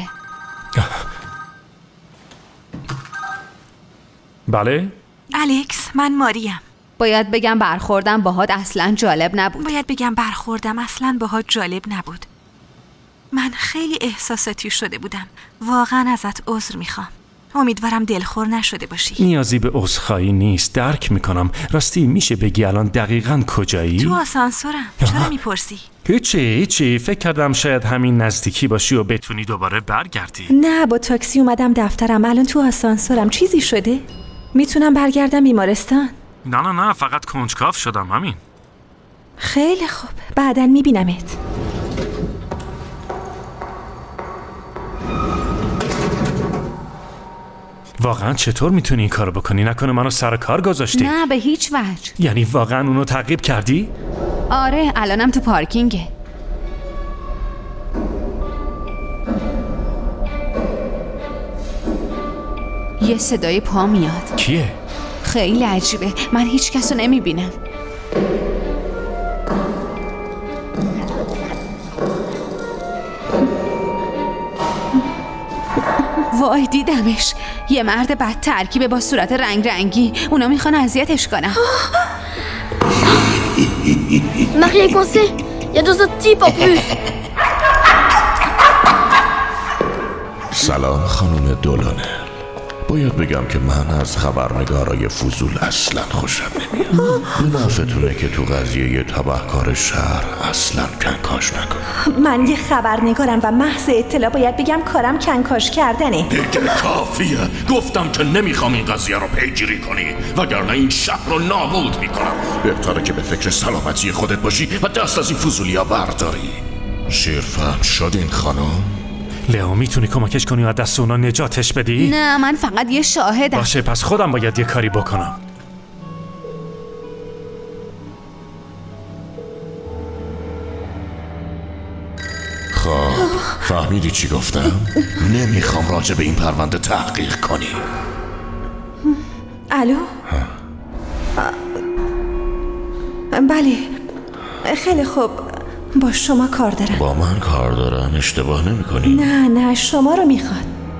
Speaker 20: بله؟
Speaker 1: الکس، من ماریم.
Speaker 6: باید بگم برخوردم باهات اصلا جالب نبود.
Speaker 1: باید بگم برخوردم اصلا باهات جالب نبود. من خیلی احساساتی شده بودم. واقعا ازت عذر میخوام. امیدوارم دلخور نشده باشی.
Speaker 20: نیازی به عذرخواهی نیست، درک میکنم. راستی میشه بگی الان دقیقاً کجایی؟
Speaker 1: تو آسانسورم. چرا میپرسی؟
Speaker 20: هیچی هیچی، فکر کردم شاید همین نزدیکی باشی و بتونی دوباره برگردی.
Speaker 1: نه، با تاکسی اومدم دفترم، الان تو آسانسورم. چیزی شده؟ میتونم برگردم بیمارستان؟
Speaker 20: نه نه نه، فقط کنجکاو شدم، همین.
Speaker 1: خیلی خوب، بعداً میبینمت.
Speaker 20: واقعا چطور میتونی این کارو بکنی؟ نکنه منو سر کار گذاشتی؟
Speaker 6: نه، به هیچ وجه.
Speaker 20: یعنی واقعا اونو تعقیب کردی؟
Speaker 6: آره، الانم تو پارکینگه. یه صدای پا میاد.
Speaker 20: کیه؟
Speaker 6: خیلی عجیبه، من هیچ کسو نمیبینم. وای، دیدمش. یه مرد بد ترکیبه با صورت رنگ رنگی. اونا میخوان اذیتش کنن.
Speaker 21: Marie est coincée. Il y a deux autres types en plus.
Speaker 8: سلام خانم دولانه. باید بگم که من از خبرنگارای فضول اصلا خوشم نمیاد. به نفتونه که تو قضیه تبهکار شهر اصلا کنکاش نکن.
Speaker 1: من یه خبرنگارم و محض اطلاع باید بگم کارم کنکاش کردنه.
Speaker 8: دیگه کافیه. گفتم که نمیخوام این قضیه رو پیگیری کنی، وگرنه این شهر رو نابود میکنم. بهتره که به فکر سلامتی خودت باشی و دست از این فضولیا برداری. شیرفهم شدین خانم؟
Speaker 20: لئو، میتونی کمکش کنی و دست اونا نجاتش بدی؟
Speaker 6: نه، من فقط یه شاهدم.
Speaker 20: باشه، پس خودم باید یه کاری بکنم.
Speaker 8: خب فهمیدی چی گفتم؟ نمیخوام راجع به این پرونده تحقیق کنی.
Speaker 1: الو؟ بله، خیلی خوب. با شما کار دارم.
Speaker 8: با من کار دارن؟ اشتباه نمی کنی؟
Speaker 1: نه نه، شما رو میخواد.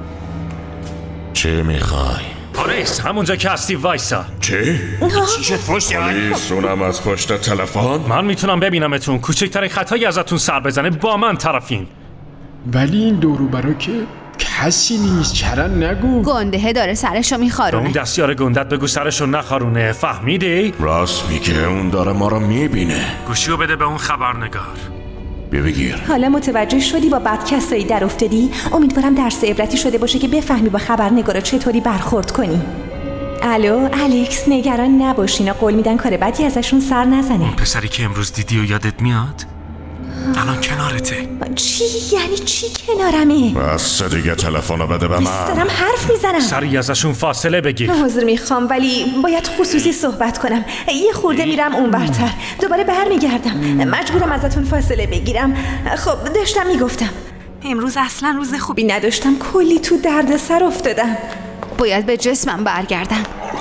Speaker 8: چه میخوای؟
Speaker 20: پلیس، همونجا که هستی وایسا.
Speaker 8: چه؟
Speaker 20: چیشت پشت
Speaker 8: پلیس؟ اونم از پشت تلفن؟
Speaker 20: من میتونم ببینمتون. کوچکترین خطایی ازتون سر بزنه با من طرفین.
Speaker 16: ولی این دورو برا که کسی نیست. چرا نگو؟
Speaker 6: گندهه داره سرشو میخارونه.
Speaker 20: اون دستیار گندت بگو سرشو نخارونه. فهمیدی؟
Speaker 8: راست میگه، اون داره ما رو میبینه.
Speaker 20: گوشیو بده به اون خبرنگار.
Speaker 8: بیا بگیر.
Speaker 1: حالا متوجه شدی با بد کسایی در افتادی؟ امیدوارم درس عبرتی شده باشه که بفهمی با خبرنگارا چطوری برخورد کنی. الو الکس، نگران نباشینا، قول میدن کار بدی ازشون سر نزنه.
Speaker 20: پسری که امروز دیدی و یادت میاد؟ الان کنارته.
Speaker 1: چی؟ یعنی چی کنارمه؟
Speaker 8: بس دیگه تلفنو بده به من.
Speaker 1: دارم حرف میزنم.
Speaker 20: سری ازشون فاصله بگیر.
Speaker 1: عذر میخوام ولی باید خصوصی صحبت کنم. یه خورده میرم اون برتر، دوباره برمیگردم. مجبورم ازتون فاصله بگیرم. خب داشتم میگفتم امروز اصلا روز خوبی نداشتم. کلی تو دردسر افتادم.
Speaker 6: باید به جسمم برگردم.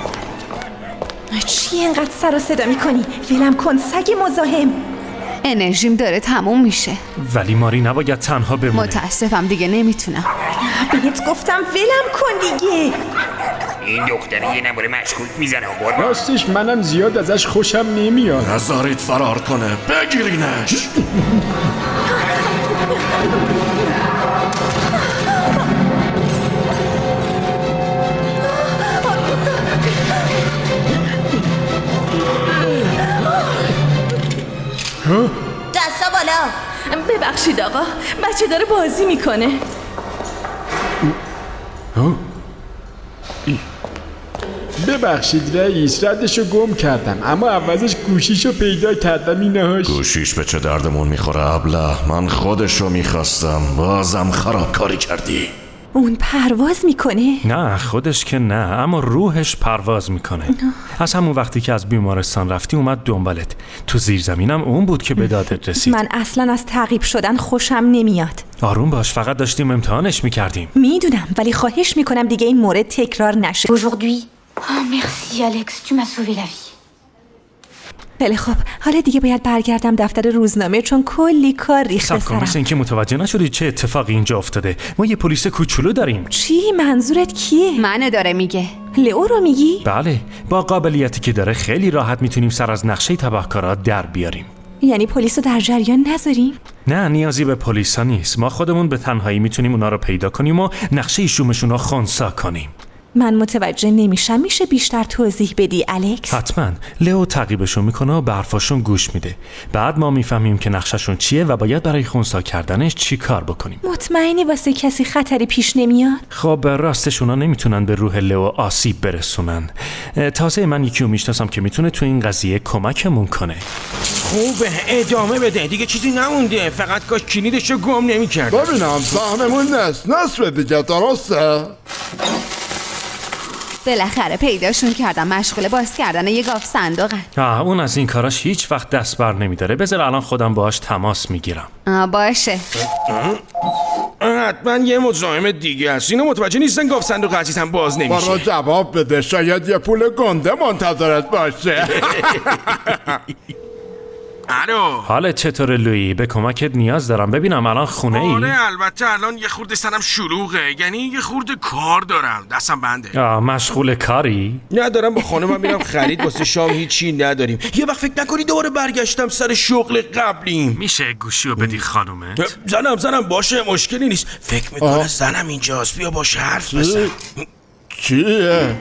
Speaker 1: چی اینقدر سر و صدا میکنی؟ ولم کن سگ مزاحم.
Speaker 6: انرژیم داره تموم میشه.
Speaker 20: ولی ماری نباید تنها بمونه.
Speaker 6: متاسفم دیگه نمیتونم.
Speaker 1: بهت گفتم ولم کن دیگه.
Speaker 17: این دختره یه نماره مشکوک میزنه.
Speaker 16: راستش منم زیاد ازش خوشم نمیاد.
Speaker 8: نذارید فرار کنه، بگیرینش.
Speaker 5: دستا بالا.
Speaker 13: ببخشید آقا، بچه داره بازی میکنه.
Speaker 16: ببخشید رئیس، ردشو گم کردم اما عوضش گوشیشو پیدا کردم. اینهاش
Speaker 8: گوشیش به چه دردمون میخوره ابله؟ من خودشو میخواستم، بازم خرابکاری کردی.
Speaker 1: اون پرواز میکنه؟
Speaker 20: نه خودش که نه، اما روحش پرواز میکنه. از همون وقتی که از بیمارستان رفتی اومد دنبالت. تو زیرزمینم اون بود که به دادت رسید.
Speaker 1: من اصلا از تعقیب شدن خوشم نمیاد.
Speaker 20: آروم باش، فقط داشتیم امتحانش میکردیم.
Speaker 1: میدونم، ولی خواهش میکنم دیگه این مورد تکرار نشه.
Speaker 21: Aujourd'hui. Oh merci Alex, tu m'as sauvé la vie.
Speaker 1: خیلی خب، حالا دیگه باید برگردم دفتر روزنامه چون کلی کار ریخته سرم.
Speaker 20: مثل اینکه متوجه نشدی چه اتفاقی اینجا افتاده. ما یه پلیس کوچولو داریم.
Speaker 1: چی؟ منظورت کیه؟
Speaker 6: منو داره میگه.
Speaker 1: لئو رو میگی؟
Speaker 20: بله، با قابلیتی که داره خیلی راحت میتونیم سر از نقشه تبهکارا در بیاریم.
Speaker 1: یعنی پلیس رو در جریان نذاریم؟
Speaker 20: نه نیازی به پلیسا نیست. ما خودمون به تنهایی میتونیم اونا رو پیدا کنیم و نقشه شومشون رو خنثی کنیم.
Speaker 1: من متوجه نمیشم، میشه بیشتر توضیح بدی الکس؟
Speaker 20: حتما. لئو تعقیبشون میکنه و به حرفاشون گوش میده. بعد ما میفهمیم که نقششون چیه و باید برای خنثی کردنش چی کار بکنیم.
Speaker 1: مطمئنی واسه کسی خطری پیش نمیاد؟
Speaker 20: خب راستش اونا نمیتونن به روح لئو آسیب برسونن. تازه من یکی رو میشناسم که میتونه تو این قضیه کمکمون کنه.
Speaker 10: خوبه ادامه بده، دیگه چیزی نمونده، فقط کاش کلیدشو گم نمی‌کرد.
Speaker 4: ببینم سهممون نصف نصف دیگه، درسته؟
Speaker 6: بالاخره پیداشون کردم، مشغول باز کردن یه گاف صندوقن.
Speaker 20: آه اون از این کاراش هیچ وقت دست بر نمیداره. بذار الان خودم باهاش تماس میگیرم.
Speaker 6: آه باشه.
Speaker 10: حتما یه مزاحم دیگه است. اینو متوجه نیستن گاف صندوق عزیزم باز نمیشه.
Speaker 4: برا جواب بده، شاید یه پول گنده منتظرت باشه.
Speaker 10: الو،
Speaker 20: حالت چطوره لویی؟ به کمکت نیاز دارم. ببینم الان خونه ای؟
Speaker 10: آره البته الان یه خورده سرم شلوغه، یعنی یه خورده کار دارم، دستم بنده.
Speaker 20: آه مشغول کاری؟
Speaker 10: نه دارم با خانمم میرم خرید، واسه شام هیچی نداریم. یه وقت فکر نکنی دوباره برگشتم سر شغل قبلیم.
Speaker 20: میشه گوشیو بدی خانومت؟
Speaker 10: زنم زنم باشه، مشکلی نیست. فکر میکنه زنم اینجاست، بیا باشه حرف بزن.
Speaker 4: چیه؟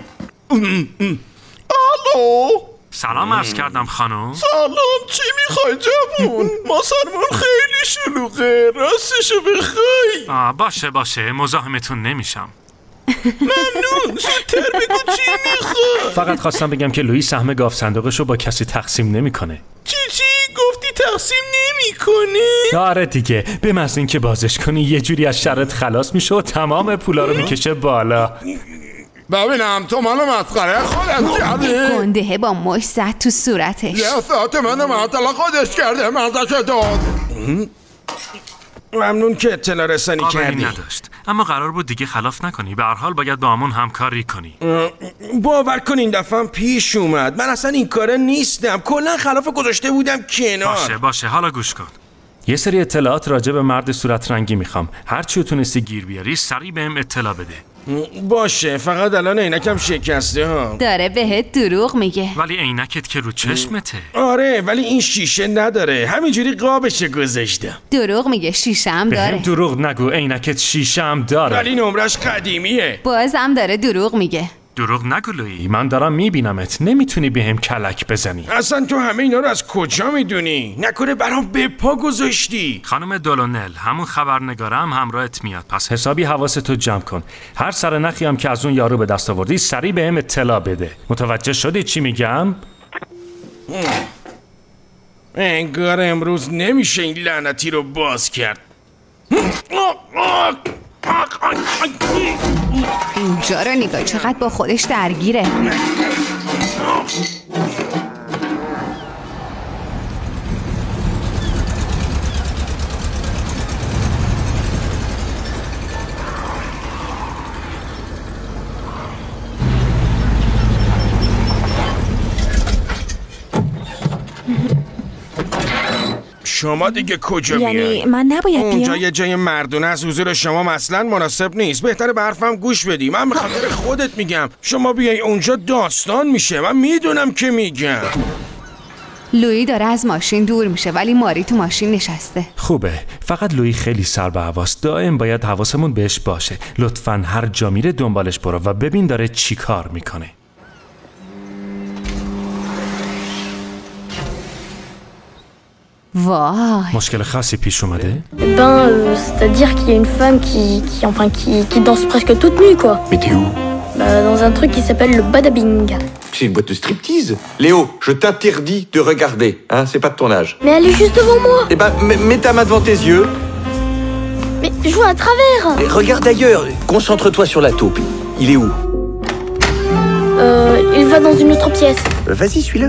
Speaker 4: الو،
Speaker 20: سلام عرض کردم خانم.
Speaker 4: سلام، چی میخوای جوون؟ ما سرمون خیلی شلوغه، راستشو بخوای.
Speaker 20: آه باشه باشه، مزاحمتون نمیشم.
Speaker 10: ممنون، زودتر بگو چی میخوای؟
Speaker 20: فقط خواستم بگم که لویی سهم گاف صندوقشو با کسی تقسیم نمیکنه.
Speaker 10: چی چی؟ گفتی تقسیم نمیکنه؟
Speaker 20: آره دیگه، به محض اینکه بازش کنی یه جوری از شرط خلاص میشه و تمام پولا رو میکشه بالا.
Speaker 4: ببینم تو منو مسخره خودت کردی؟
Speaker 6: گنده با مش زد تو صورتش.
Speaker 4: یه ساعت منو معطل خودش کرده، مزدش داد.
Speaker 10: ممنون که اطلاع رسانی کردی.
Speaker 20: نداشت، اما قرار بود دیگه خلاف نکنی. به هر حال باید با همون همکاری کنی.
Speaker 10: باور کن این دفعه پیش اومد. من اصلا این کاره نیستم، کلا خلاف گذاشته بودم کنار.
Speaker 20: باشه باشه، حالا گوش کن. یه سری اطلاعات راجع به مرد صورت رنگی میخوام. هر چی تونستی گیر بیاری سریع بهم اطلاع بده.
Speaker 10: باشه، فقط الان عینکم شکسته ها.
Speaker 6: داره بهت دروغ میگه.
Speaker 20: ولی عینکت که رو چشمته.
Speaker 10: آره ولی این شیشه نداره، همینجوری قابش گذاشتم.
Speaker 6: دروغ میگه، شیشه هم داره.
Speaker 20: بهم دروغ نگو، عینکت شیشه هم داره.
Speaker 10: ولی نمرش قدیمیه.
Speaker 6: بازم داره دروغ میگه.
Speaker 20: دروغ نگو لویی، من دارم میبینمت. نمیتونی بهم کلک بزنی.
Speaker 10: اصلا تو همه اینا رو از کجا میدونی؟ نکنه برام به پا گذاشتی؟
Speaker 20: خانم دولونل، همون خبرنگاره هم همراهت میاد، پس حسابی حواستو جمع کن. هر سر نخی هم که از اون یارو به دست آوردی سریع بهم اطلاع بده. متوجه شدی چی میگم؟
Speaker 10: انگار امروز نمیشه این لعنتی رو باز کرد.
Speaker 6: اینجا رو نگاه، چقدر با خودش درگیره.
Speaker 10: شما دیگه کجا میای؟
Speaker 1: یعنی من نباید بیام؟
Speaker 10: اونجا یه جای مردونه از حضور شما مثلا مناسب نیست. بهتره به حرفم گوش بدی. من به خاطر خودت میگم. شما بیای اونجا داستان میشه. من میدونم که میگم.
Speaker 6: لویی داره از ماشین دور میشه ولی ماری تو ماشین نشسته.
Speaker 20: خوبه، فقط لویی خیلی سر به هواست. دائم باید حواسمون بهش باشه. لطفاً هر جا میره دنبالش برو و ببین داره چی کار میکنه.
Speaker 6: وای،
Speaker 20: مشکل خاصی پیش اومده؟
Speaker 21: Ben, euh, c'est-à-dire qu'il y a une femme qui, qui, enfin, qui, qui danse presque toute nue, quoi.
Speaker 2: Mais t'es où?
Speaker 21: Bah, dans un truc qui s'appelle le badabing.
Speaker 2: C'est une boîte de striptease. Léo, je t'interdis de regarder, hein, c'est pas de ton âge.
Speaker 21: Mais elle est juste devant moi.
Speaker 2: Eh ben, mets ta main devant tes yeux.
Speaker 21: Mais Je vois à travers.
Speaker 2: Et regarde ailleurs, concentre-toi sur la taupe. Il est où?
Speaker 21: Euh, il va dans une autre pièce.
Speaker 2: Vas-y, suis-le.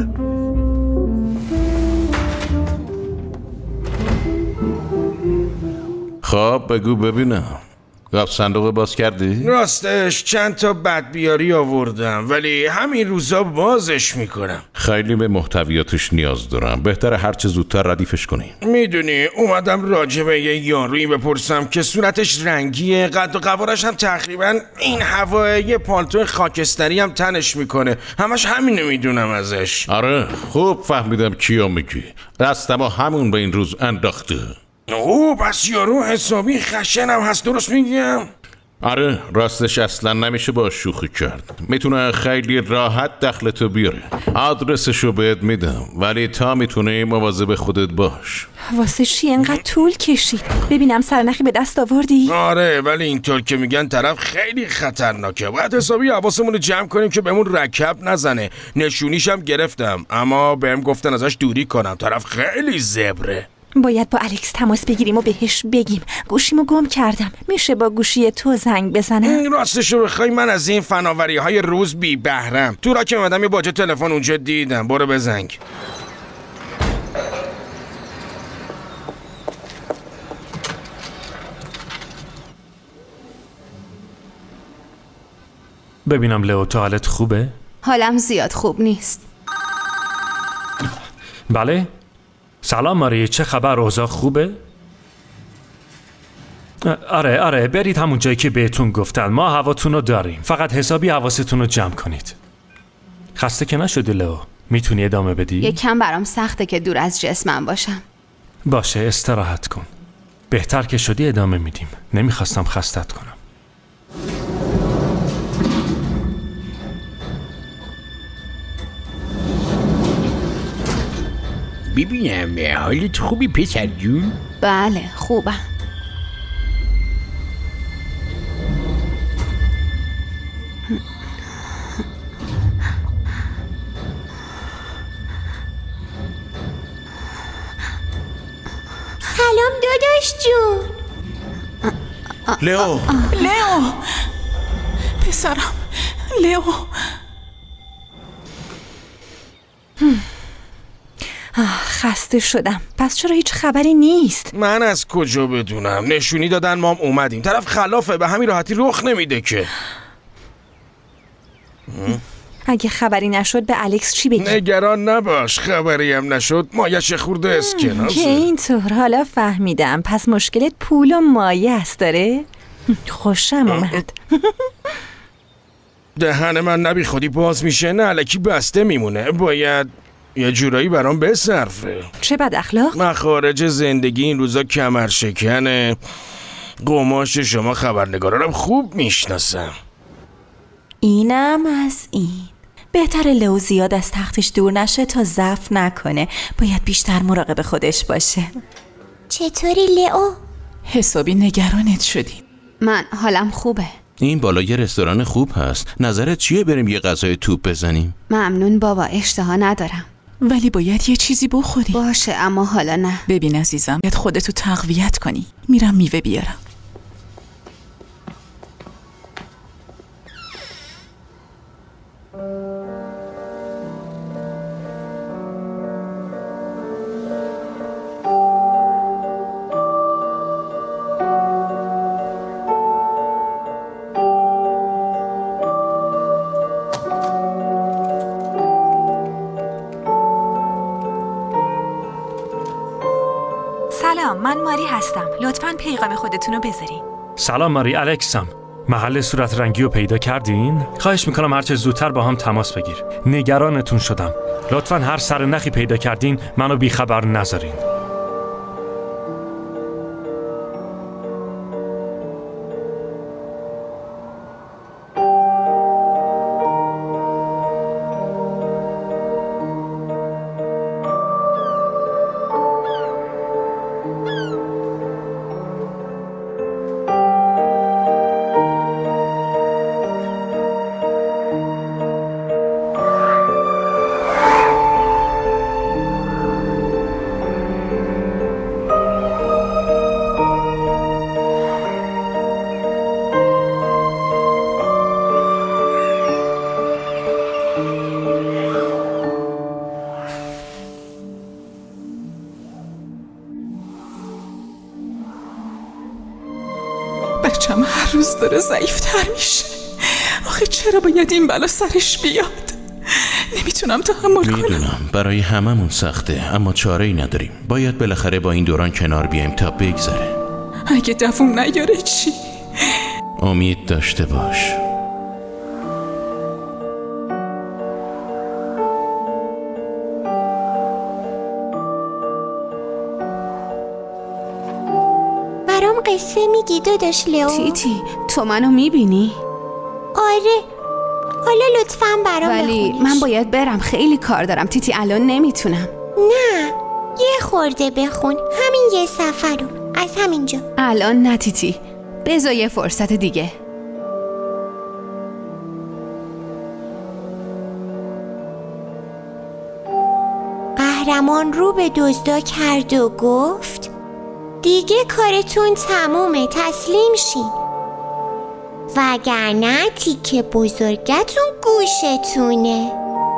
Speaker 19: خب بگو ببینم قاب صندوق باز کردی؟
Speaker 10: راستش چند تا بدبیاری آوردم ولی همین روزا بازش میکنم.
Speaker 19: خیلی به محتویاتش نیاز دارم. بهتره هرچه زودتر ردیفش کنی.
Speaker 10: میدونی اومدم راجع به یه یارویی بپرسم که صورتش رنگیه، قد و قوارش هم تقریبا این هوای، یه پالتو خاکستری هم تنش میکنه. همش همینو میدونم ازش.
Speaker 19: آره خوب فهمیدم کیو میگی. دستمو همون به این روز انداخته.
Speaker 10: اوه پس یارو حسابی خشنم هست، درست میگم؟
Speaker 19: آره راستش اصلا نمیشه با شوخی کرد. میتونه خیلی راحت دخلتو بیاره. آدرسشو بهت میدم ولی تا میتونه مواظب خودت باش.
Speaker 1: واسه چی اینقدر طول کشید؟ ببینم سرنخی به دست آوردی؟
Speaker 10: آره ولی اینطور که میگن طرف خیلی خطرناکه. باید حسابی حواسمون رو جمع کنیم که بهمون رکب نزنه. نشونیشم گرفتم اما بهم گفتن ازش دوری کنم. طرف خیلی زبره.
Speaker 1: باید با الکس تماس بگیریم و بهش بگیم گوشیمو گم کردم. میشه با گوشی تو زنگ بزنم؟
Speaker 10: راستشو بخوای من از این فناوری های روز بی بهرم. تو را که اومدم یه باجه تلفن اونجا دیدم. برو بزنگ.
Speaker 20: ببینم لئو تو حالت خوبه؟
Speaker 6: حالم زیاد خوب نیست.
Speaker 20: بله؟ سلام ماری، چه خبر؟ اوضاع خوبه؟ آره آره برید همون جایی که بهتون گفتن. ما هواتون رو داریم، فقط حسابی حواستون رو جمع کنید. خسته که نشدی لئو؟ میتونی ادامه بدی؟
Speaker 6: یکم برام سخته که دور از جسمم باشم.
Speaker 20: باشه استراحت کن. بهتر که شدی ادامه میدیم. نمیخواستم خستت کنم.
Speaker 17: ببینم حالت خوبی پسر جون؟
Speaker 6: بله خوبم.
Speaker 5: سلام داداش جون.
Speaker 19: لئو
Speaker 13: لئو پسرم لئو.
Speaker 1: خسته شدم. پس چرا هیچ خبری نیست؟
Speaker 10: من از کجا بدونم؟ نشونی دادن ما هم اومدیم. طرف خلافه، به همین راحتی رخ نمیده که.
Speaker 1: اگه خبری نشد به الکس چی بگی؟
Speaker 10: نگران نباش، خبری هم نشد مایش خورده اسکناسه.
Speaker 1: که اینطور. حالا فهمیدم. پس مشکلت پول و مایه است داره؟ خوشم اومد.
Speaker 10: دهن من نبی خودی باز میشه نه الکی بسته میمونه. باید یه جورایی برام بصرفه.
Speaker 1: چه بد اخلاق؟
Speaker 10: مخارج زندگی این روزا کمر شکنه. قماش شما خبرنگارانم خوب میشناسم.
Speaker 11: اینم از این. بهتره لئو زیاد از تختش دور نشه تا ضعف نکنه. باید بیشتر مراقب خودش باشه.
Speaker 5: چطوری لئو؟
Speaker 13: حسابی نگرانت شدیم.
Speaker 6: من حالم خوبه.
Speaker 19: این بالا یه رستوران خوب هست. نظرت چیه بریم یه غذای توپ بزنیم؟
Speaker 6: ممنون بابا، اشتها ندارم.
Speaker 13: ولی باید یه چیزی بخوری.
Speaker 6: باشه اما حالا نه.
Speaker 13: ببین عزیزم باید خودتو تقویت کنی. میرم میوه بیارم.
Speaker 1: سلام، من ماری هستم. لطفاً پیغام خودتون رو بذارین.
Speaker 20: سلام ماری، الکسم. محل صورت رنگی رو پیدا کردین؟ خواهش میکنم هرچه زودتر با هم تماس بگیر. نگرانتون شدم. لطفاً هر سرنخی پیدا کردین منو بیخبر نذارین.
Speaker 7: روز داره ضعیفتر میشه. آخه چرا باید این بلا سرش بیاد؟ نمیتونم تحمل کنم.
Speaker 8: میدونم برای هممون سخته، اما چاره ای نداریم. باید بالاخره با این دوران کنار بیایم تا بگذره.
Speaker 7: اگه دووم نیاره چی؟
Speaker 8: امید داشته باش.
Speaker 5: برام قصه میگی داداش لئو؟
Speaker 6: تیتی تو منو میبینی؟
Speaker 5: آره، حالا لطفاً برام
Speaker 6: ولی
Speaker 5: بخونیش.
Speaker 6: من باید برم، خیلی کار دارم تیتی، الان نمیتونم.
Speaker 5: نه، یه خورده بخون، همین یه صفحه رو، از همینجا.
Speaker 6: الان نه تیتی، بذار یه فرصت دیگه.
Speaker 5: قهرمان رو به دزدا کرد و گفت دیگه کارتون تمومه، تسلیم شین، وگرنه تیکه بزرگتون گوشتونه.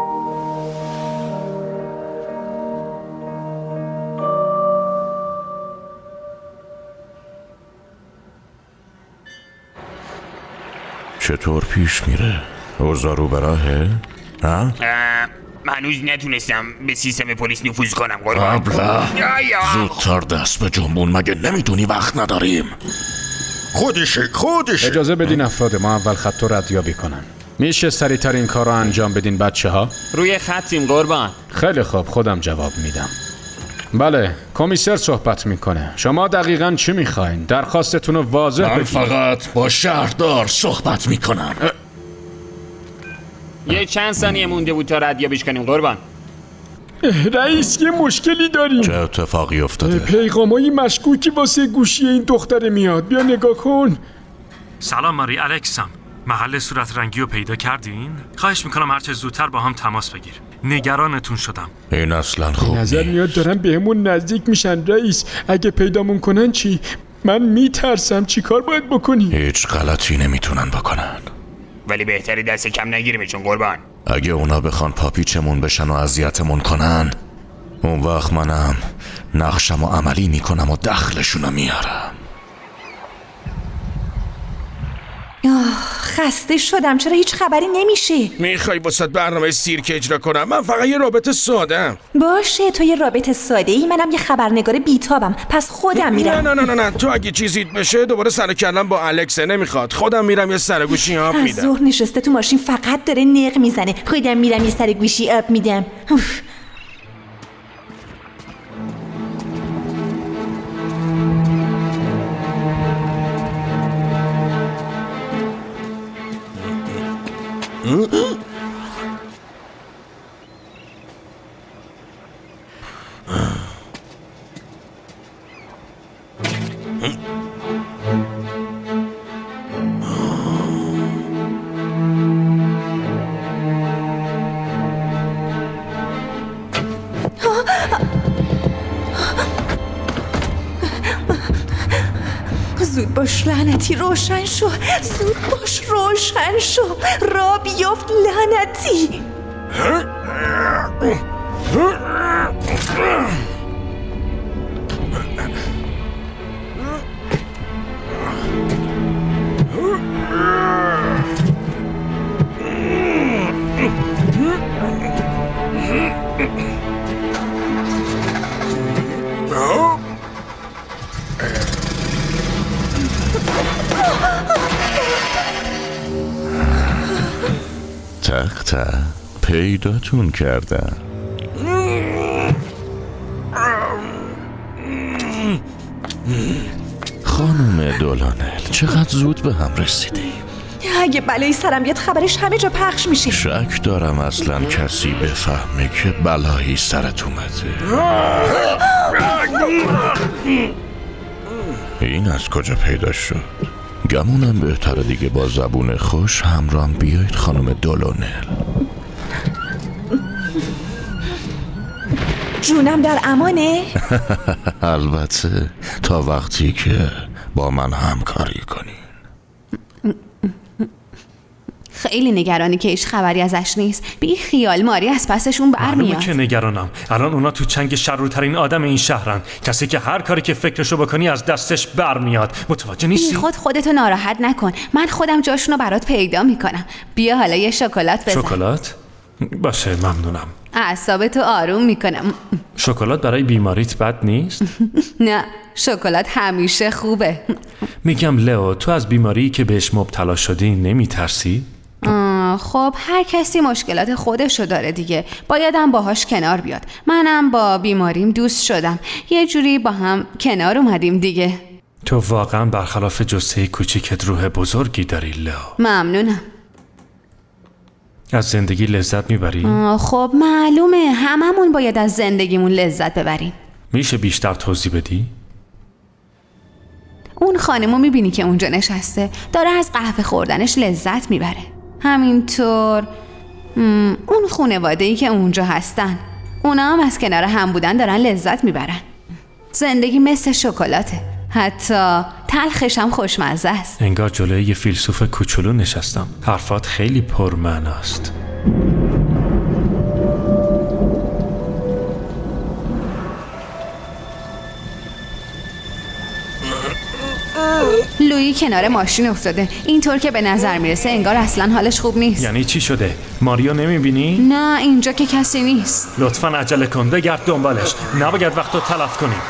Speaker 8: چطور پیش میره؟ اوضاع رو به راهه؟ ها؟
Speaker 17: هنوز نتونستم به سیستم پلیس نفوذ کنم قربان.
Speaker 8: ابله زودتر دست به جنبون، مگه نمیدونی وقت نداریم.
Speaker 2: خودشه خودشه.
Speaker 9: اجازه بدین افراد ما اول خط رو ردیابی کنن. میشه سریعتر این کار رو انجام بدین بچه ها؟
Speaker 17: روی خطیم قربان.
Speaker 9: خیلی خوب، خودم جواب میدم. بله، کمیسر صحبت میکنه. شما دقیقاً چی میخواین؟ درخواستتون رو واضح
Speaker 8: من
Speaker 9: بگید.
Speaker 8: فقط با شهردار صحبت میکنم.
Speaker 17: یه چند ثانیه مونده بود تا ردیابیش کنیم قربان.
Speaker 16: رئیس یه مشکلی داریم.
Speaker 8: چه اتفاقی افتاده؟
Speaker 16: پیغامایی مشکوکی واسه گوشی این دختره میاد، بیا نگاه کن.
Speaker 20: سلام ماری، الکسم. محل صورت رنگی رو پیدا کردین؟ خواهش میکنم هرچه زودتر با هم تماس بگیر. نگرانتون شدم.
Speaker 8: این اصلا خوب
Speaker 16: به نظر میاد دارن بهمون نزدیک میشن رئیس. اگه پیدامون کنن چی؟ من میترسم. چی کار باید بکنی؟
Speaker 8: هیچ غلطی نمیتونن بکنن،
Speaker 17: ولی بهتری دست کم نگیریمشون قربان.
Speaker 8: اگه اونا بخوان پاپیچمون بشن و اذیتمون کنن، اون وقت منم نقشم و عملی میکنم و دخلشونو میارم.
Speaker 1: خسته شدم، چرا هیچ خبری نمیشه؟
Speaker 10: میخوای واسه برنامه سیرک اجرا کنم؟ من فقط یه رابطه ساده‌ام.
Speaker 1: باشه، تو یه رابطه ساده ای، منم یه خبرنگار بیتابم، پس خودم میرم.
Speaker 10: نه نه نه نه تو اگه چیزیت بشه دوباره سر کلم با الکس نمیخواد. خودم میرم یه سرگوشی آب
Speaker 1: از
Speaker 10: میدم.
Speaker 1: ظهر نشسته تو ماشین فقط داره نق میزنه. خودم میرم یه سرگوشی آب میدم. زود باش لعنتی، روشن شو. زود باش روشن شو. را بیافت لعنتی.
Speaker 8: تخته پیداتون کردم. خانم دولانل، چقدر زود به هم رسیدی.
Speaker 1: اگه بلایی سرم بیاد خبرش همه جا پخش میشه.
Speaker 8: شک دارم اصلا کسی بفهمه که بلایی سرت اومده. این از کجا پیدا شد؟ گمونم بهتره دیگه با زبون خوش همراهم بیایید خانم دولانل.
Speaker 1: جونم در امانه؟
Speaker 8: البته تا وقتی که با من همکاری کنی.
Speaker 6: خیلی نگرانی که هیچ خبری ازش نیست. بی خیال، ماری از پسشون برمیاد.
Speaker 20: معلومه که نگرانم. الان اونا تو چنگ شرورترین آدم این شهرن. کسی که هر کاری که فکرشو بکنی از دستش برمیاد. متوجه نیستی؟
Speaker 6: بی خود خودتو ناراحت نکن. من خودم جاشونو برات پیدا میکنم. بیا حالا یه شکلات بزن.
Speaker 20: شکلات؟ باشه ممنونم.
Speaker 6: اعصابتو آروم میکنم.
Speaker 20: شکلات برای بیماریت بد نیست؟
Speaker 6: نه، شکلات همیشه خوبه.
Speaker 20: میگم لئو، تو از بیماری که بهش مبتلا شدی نمیترسی؟
Speaker 6: خب هر کسی مشکلات خودشو داره دیگه. بایدم باهاش کنار بیاد. منم با بیماریم دوست شدم. یه جوری با هم کنار اومدیم دیگه.
Speaker 20: تو واقعا برخلاف جثه کوچیکت روح بزرگی داری لئو.
Speaker 6: ممنونم.
Speaker 20: از زندگی لذت میبری؟
Speaker 6: خب معلومه هممون باید از زندگیمون لذت ببریم.
Speaker 20: میشه بیشتر توضیح بدی؟
Speaker 6: اون خانمو میبینی که اونجا نشسته، داره از قهوه خوردنش لذت میبره. همینطور اون خانواده‌ای که اونجا هستن، اونا هم از کنار هم بودن دارن لذت میبرن. زندگی مثل شکلاته، حتی تلخش هم خوشمزه است.
Speaker 20: انگار جلوی یه فیلسوف کوچولو نشستم. حرفات خیلی پرمعناست.
Speaker 6: لویی کنار ماشین افتاده، اینطور که به نظر میرسه انگار اصلا حالش خوب نیست.
Speaker 20: یعنی چی شده؟ ماریو نمیبینی؟
Speaker 6: نه، اینجا که کسی نیست.
Speaker 20: لطفاً عجله کن، بگرد دنبالش. نباید وقتو تلف کنیم.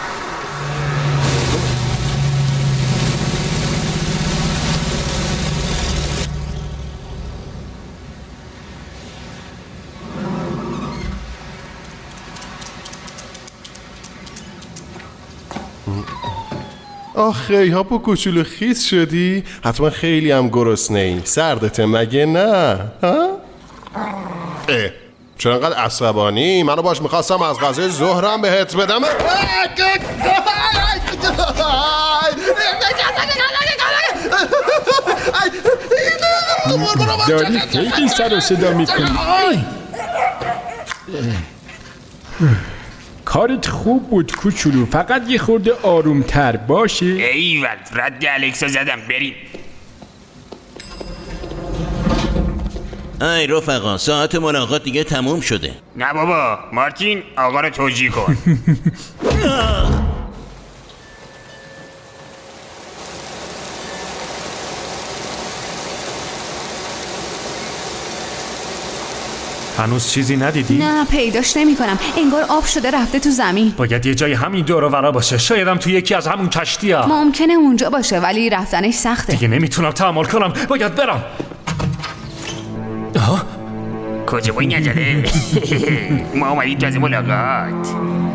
Speaker 3: آخه هاپو کوچولو خیس شدی؟ حتما خیلی هم گرسنه ای. سردته مگه نه؟ ها؟ اه چرا انقدر عصبانی؟ منو باش میخواستم از غذای ظهرم بهت بدم.
Speaker 16: داری خیلی سر و صدا میکنی. کارت خوب بود کوچولو، فقط یه خورده آرومتر باشه.
Speaker 17: ایول، رد الکسا زدم، بریم.
Speaker 22: ای رفقا، ساعت ملاقات دیگه تموم شده.
Speaker 17: نه بابا، مارتین آقا رو توجیه کن.
Speaker 20: هنوز چیزی ندیدی؟
Speaker 6: نه پیداش نمی کنم. انگار آب شده رفته تو زمین.
Speaker 20: باید یه جای همین دور و ورا باشه. شایدم تو یکی از همون کشتی‌ها.
Speaker 6: ممکنه اونجا باشه ولی رفتنش سخته.
Speaker 20: دیگه نمیتونم تحمل کنم. باید برم.
Speaker 17: آها کجا با این عجله؟ ما اومدیم تازه ملاقات.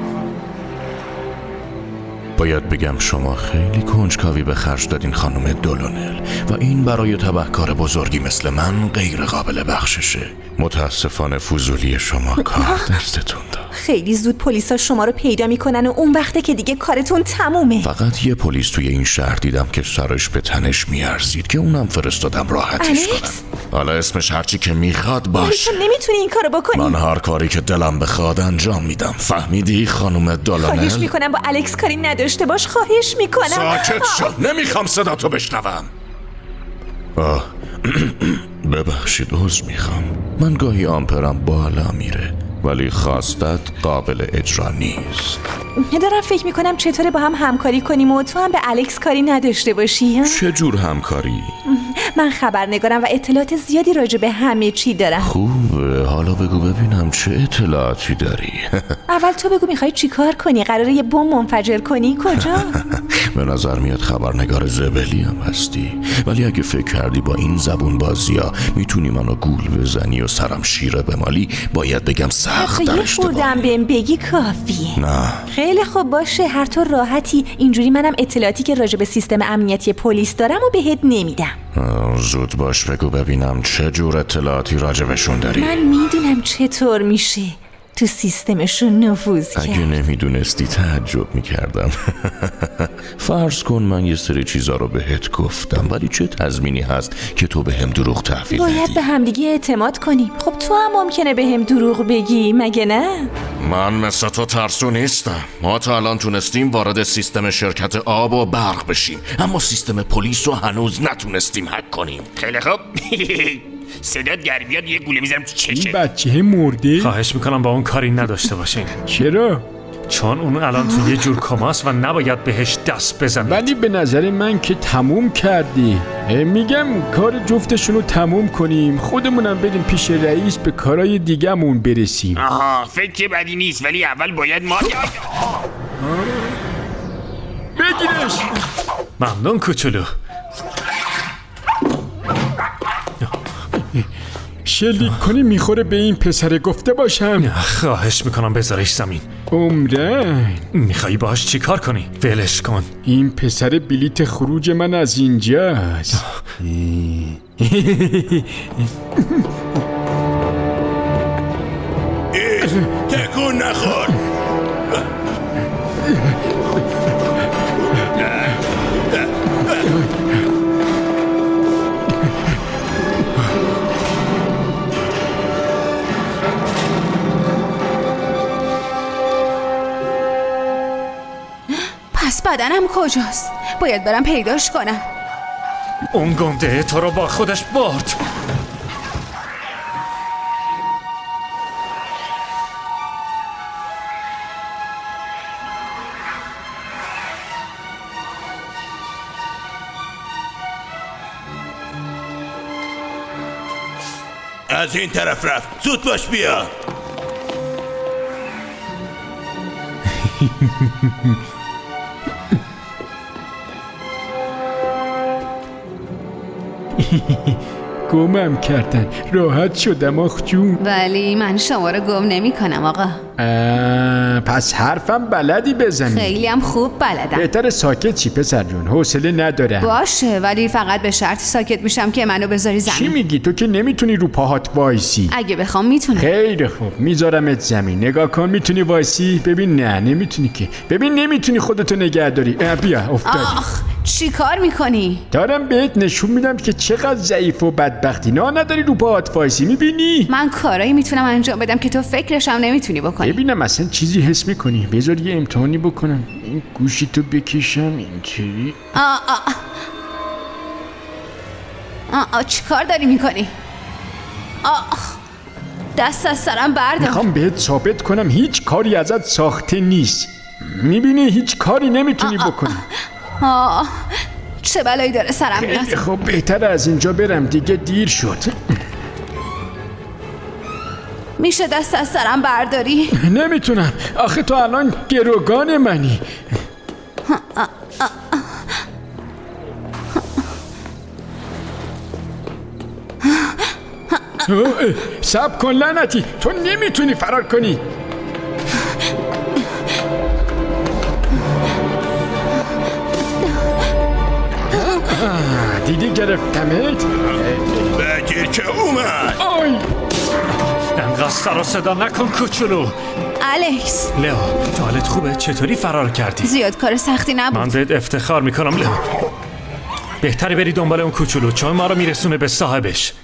Speaker 8: باید بگم شما خیلی کنجکاوی به خرج دادین خانم دولونل و این برای تبهکار بزرگی مثل من غیر قابل بخششه. متاسفانه فضولی شما کار دستتون داد.
Speaker 1: خیلی زود پلیسا شما رو پیدا میکنن و اون وقته که دیگه کارتون تمومه.
Speaker 8: فقط یه پلیس توی این شهر دیدم که سرش به تنش میارزید که اونم فرستادم راحتش کنم. حالا اسمش هرچی که میخواد باشه.
Speaker 1: تو نمیتونی این کارو بکنی.
Speaker 8: من هر کاری که دلم بخواد انجام میدم. فهمیدی خانم دولونل؟
Speaker 1: خواهش میکنم با الکس کاری نداشته باش. خواهش میکنم.
Speaker 8: ساکت شو. نمیخوام صدا تو بشنوم. آه ببخشید، عذر میخوام. من گاهی آمپرم بالا میره ولی خواستت قابل اجرا نیست.
Speaker 1: دارم فکر میکنم چطوره با هم همکاری کنیم و تو هم به الکس کاری نداشته باشی.
Speaker 8: چه جور همکاری؟
Speaker 1: من خبرنگارم و اطلاعات زیادی راجع به همه چی دارم.
Speaker 8: خوبه، حالا بگو ببینم چه اطلاعاتی داری.
Speaker 1: اول تو بگو میخوای چی کار کنی؟ قراره یه بمب منفجر کنی؟ کجا؟
Speaker 8: به نظر میاد خبرنگار زبلی هم هستی، ولی اگه فکر کردی با این زبون بازی ها میتونی منو گول بزنی و سرم شیره بمالی، باید بگم سخت در اشتباهی.
Speaker 1: یه بهم بگی کافیه.
Speaker 8: نه
Speaker 1: خیلی خوب باشه، هر طور راحتی. اینجوری منم اطلاعاتی که راجع به سیستم امنیتی پلیس دارم و بهت نمیدم.
Speaker 8: زود باش بگو ببینم چه جور اطلاعاتی راجبشون داری.
Speaker 1: من میدونم چطور میشه تو سیستمشون نفوذ کرد.
Speaker 8: اگه نمیدونستی تعجب میکردم. فرض کن من یه سری چیزا رو بهت گفتم، ولی چه تضمینی هست که تو به هم دروغ تحویل بدی؟
Speaker 1: باید به همدیگه اعتماد کنیم. خب تو هم ممکنه به هم دروغ بگی، مگه نه؟
Speaker 8: من مثل تو ترسو نیستم. ما تا الان تونستیم وارد سیستم شرکت آب و برق بشیم، اما سیستم پلیس رو هنوز نتونستیم هک کنیم.
Speaker 17: خیلی خوب. صدات گر بیاد یه گوله میزنم تو چشت.
Speaker 16: این بچه مرده؟
Speaker 20: خواهش میکنم با اون کاری نداشته باشین.
Speaker 16: چرا؟
Speaker 20: چون اون الان تو یه جور کماست و نباید بهش دست بزنید.
Speaker 16: ولی به نظر من که تموم کردی. میگم کار جفتشون رو تموم کنیم، خودمونم بریم پیش رئیس به کارهای دیگه‌مون برسیم.
Speaker 17: آها فکر بدی نیست، ولی اول باید ما
Speaker 16: بگیرش.
Speaker 20: ممنون کوچولو.
Speaker 16: شلیک کنی میخوره به این پسر، گفته باشم.
Speaker 20: خواهش میکنم بذارش زمین.
Speaker 16: عمرن
Speaker 20: میخوایی باهاش چی کار کنی؟ ولش کن.
Speaker 16: این پسر بلیت خروج من از اینجاست.
Speaker 12: تکون نخور.
Speaker 6: پس بدنم کجاست؟ باید برم پیداش کنم.
Speaker 20: اون گنده تو رو با خودش برد.
Speaker 22: از این طرف رفت. زود باش بیا.
Speaker 16: گمم کردن. راحت شدم آخ جون.
Speaker 6: ولی من شما رو گم نمی کنم آقا.
Speaker 16: پس حرفم بلدی بزنی؟
Speaker 6: خیلی هم خوب بلدم.
Speaker 16: بهتر ساکت چی پسر جون، حوصله ندارم.
Speaker 6: باشه، ولی فقط به شرط ساکت میشم که منو بذاری زمین.
Speaker 16: چی میگی؟ تو که نمیتونی رو پاهات وایسی.
Speaker 6: اگه بخوام میتونم.
Speaker 16: خیلی خوب، میذارمت زمین. نگاه کن. میتونی وایسی؟ ببین نه نمیتونی که. ببین نمیتونی خودتو نگه داری. بیا افتادی.
Speaker 6: آخ چی کار میکنی؟
Speaker 16: دارم بهت نشون میدم که چقدر ضعیف و بدبختی. نه نداری رو پاهات وایسی. میبینی؟
Speaker 6: من کارایی میتونم انجام بدم که تو فکرشم نمیتونی بکنی.
Speaker 16: ببینم اصلا چیزی حس میکنی. بذار یه امتحانی بکنم. این گوشی تو بکشم اینطوری.
Speaker 6: آ آ آ آ چی کار داری میکنی؟ آخ دست از سرم بردار.
Speaker 16: میخوام بهت ثابت کنم هیچ کاری ازت ساخته نیست. میبینی هیچ کاری نمیتونی بکنی.
Speaker 6: آه چه بلایی داره سرم میاد.
Speaker 16: خیلی خب بهتر از اینجا برم دیگه دیر شد.
Speaker 6: میشه دست از سرم برداری؟
Speaker 16: نمیتونم. آخه تو الان گروگان منی. صبر کن لعنتی، تو نمیتونی فرار کنی. دیدی گرفتمت؟
Speaker 12: بگیر که اومد.
Speaker 16: آی
Speaker 20: انقدر سر و صدا نکن کوچولو.
Speaker 6: الکس.
Speaker 20: لئو تو حالت خوبه؟ چطوری فرار کردی؟
Speaker 6: زیاد کار سختی نبود.
Speaker 20: من بهت افتخار میکنم لئو. بهتره بری دنبال اون کوچولو چون ما رو میرسونه به صاحبش.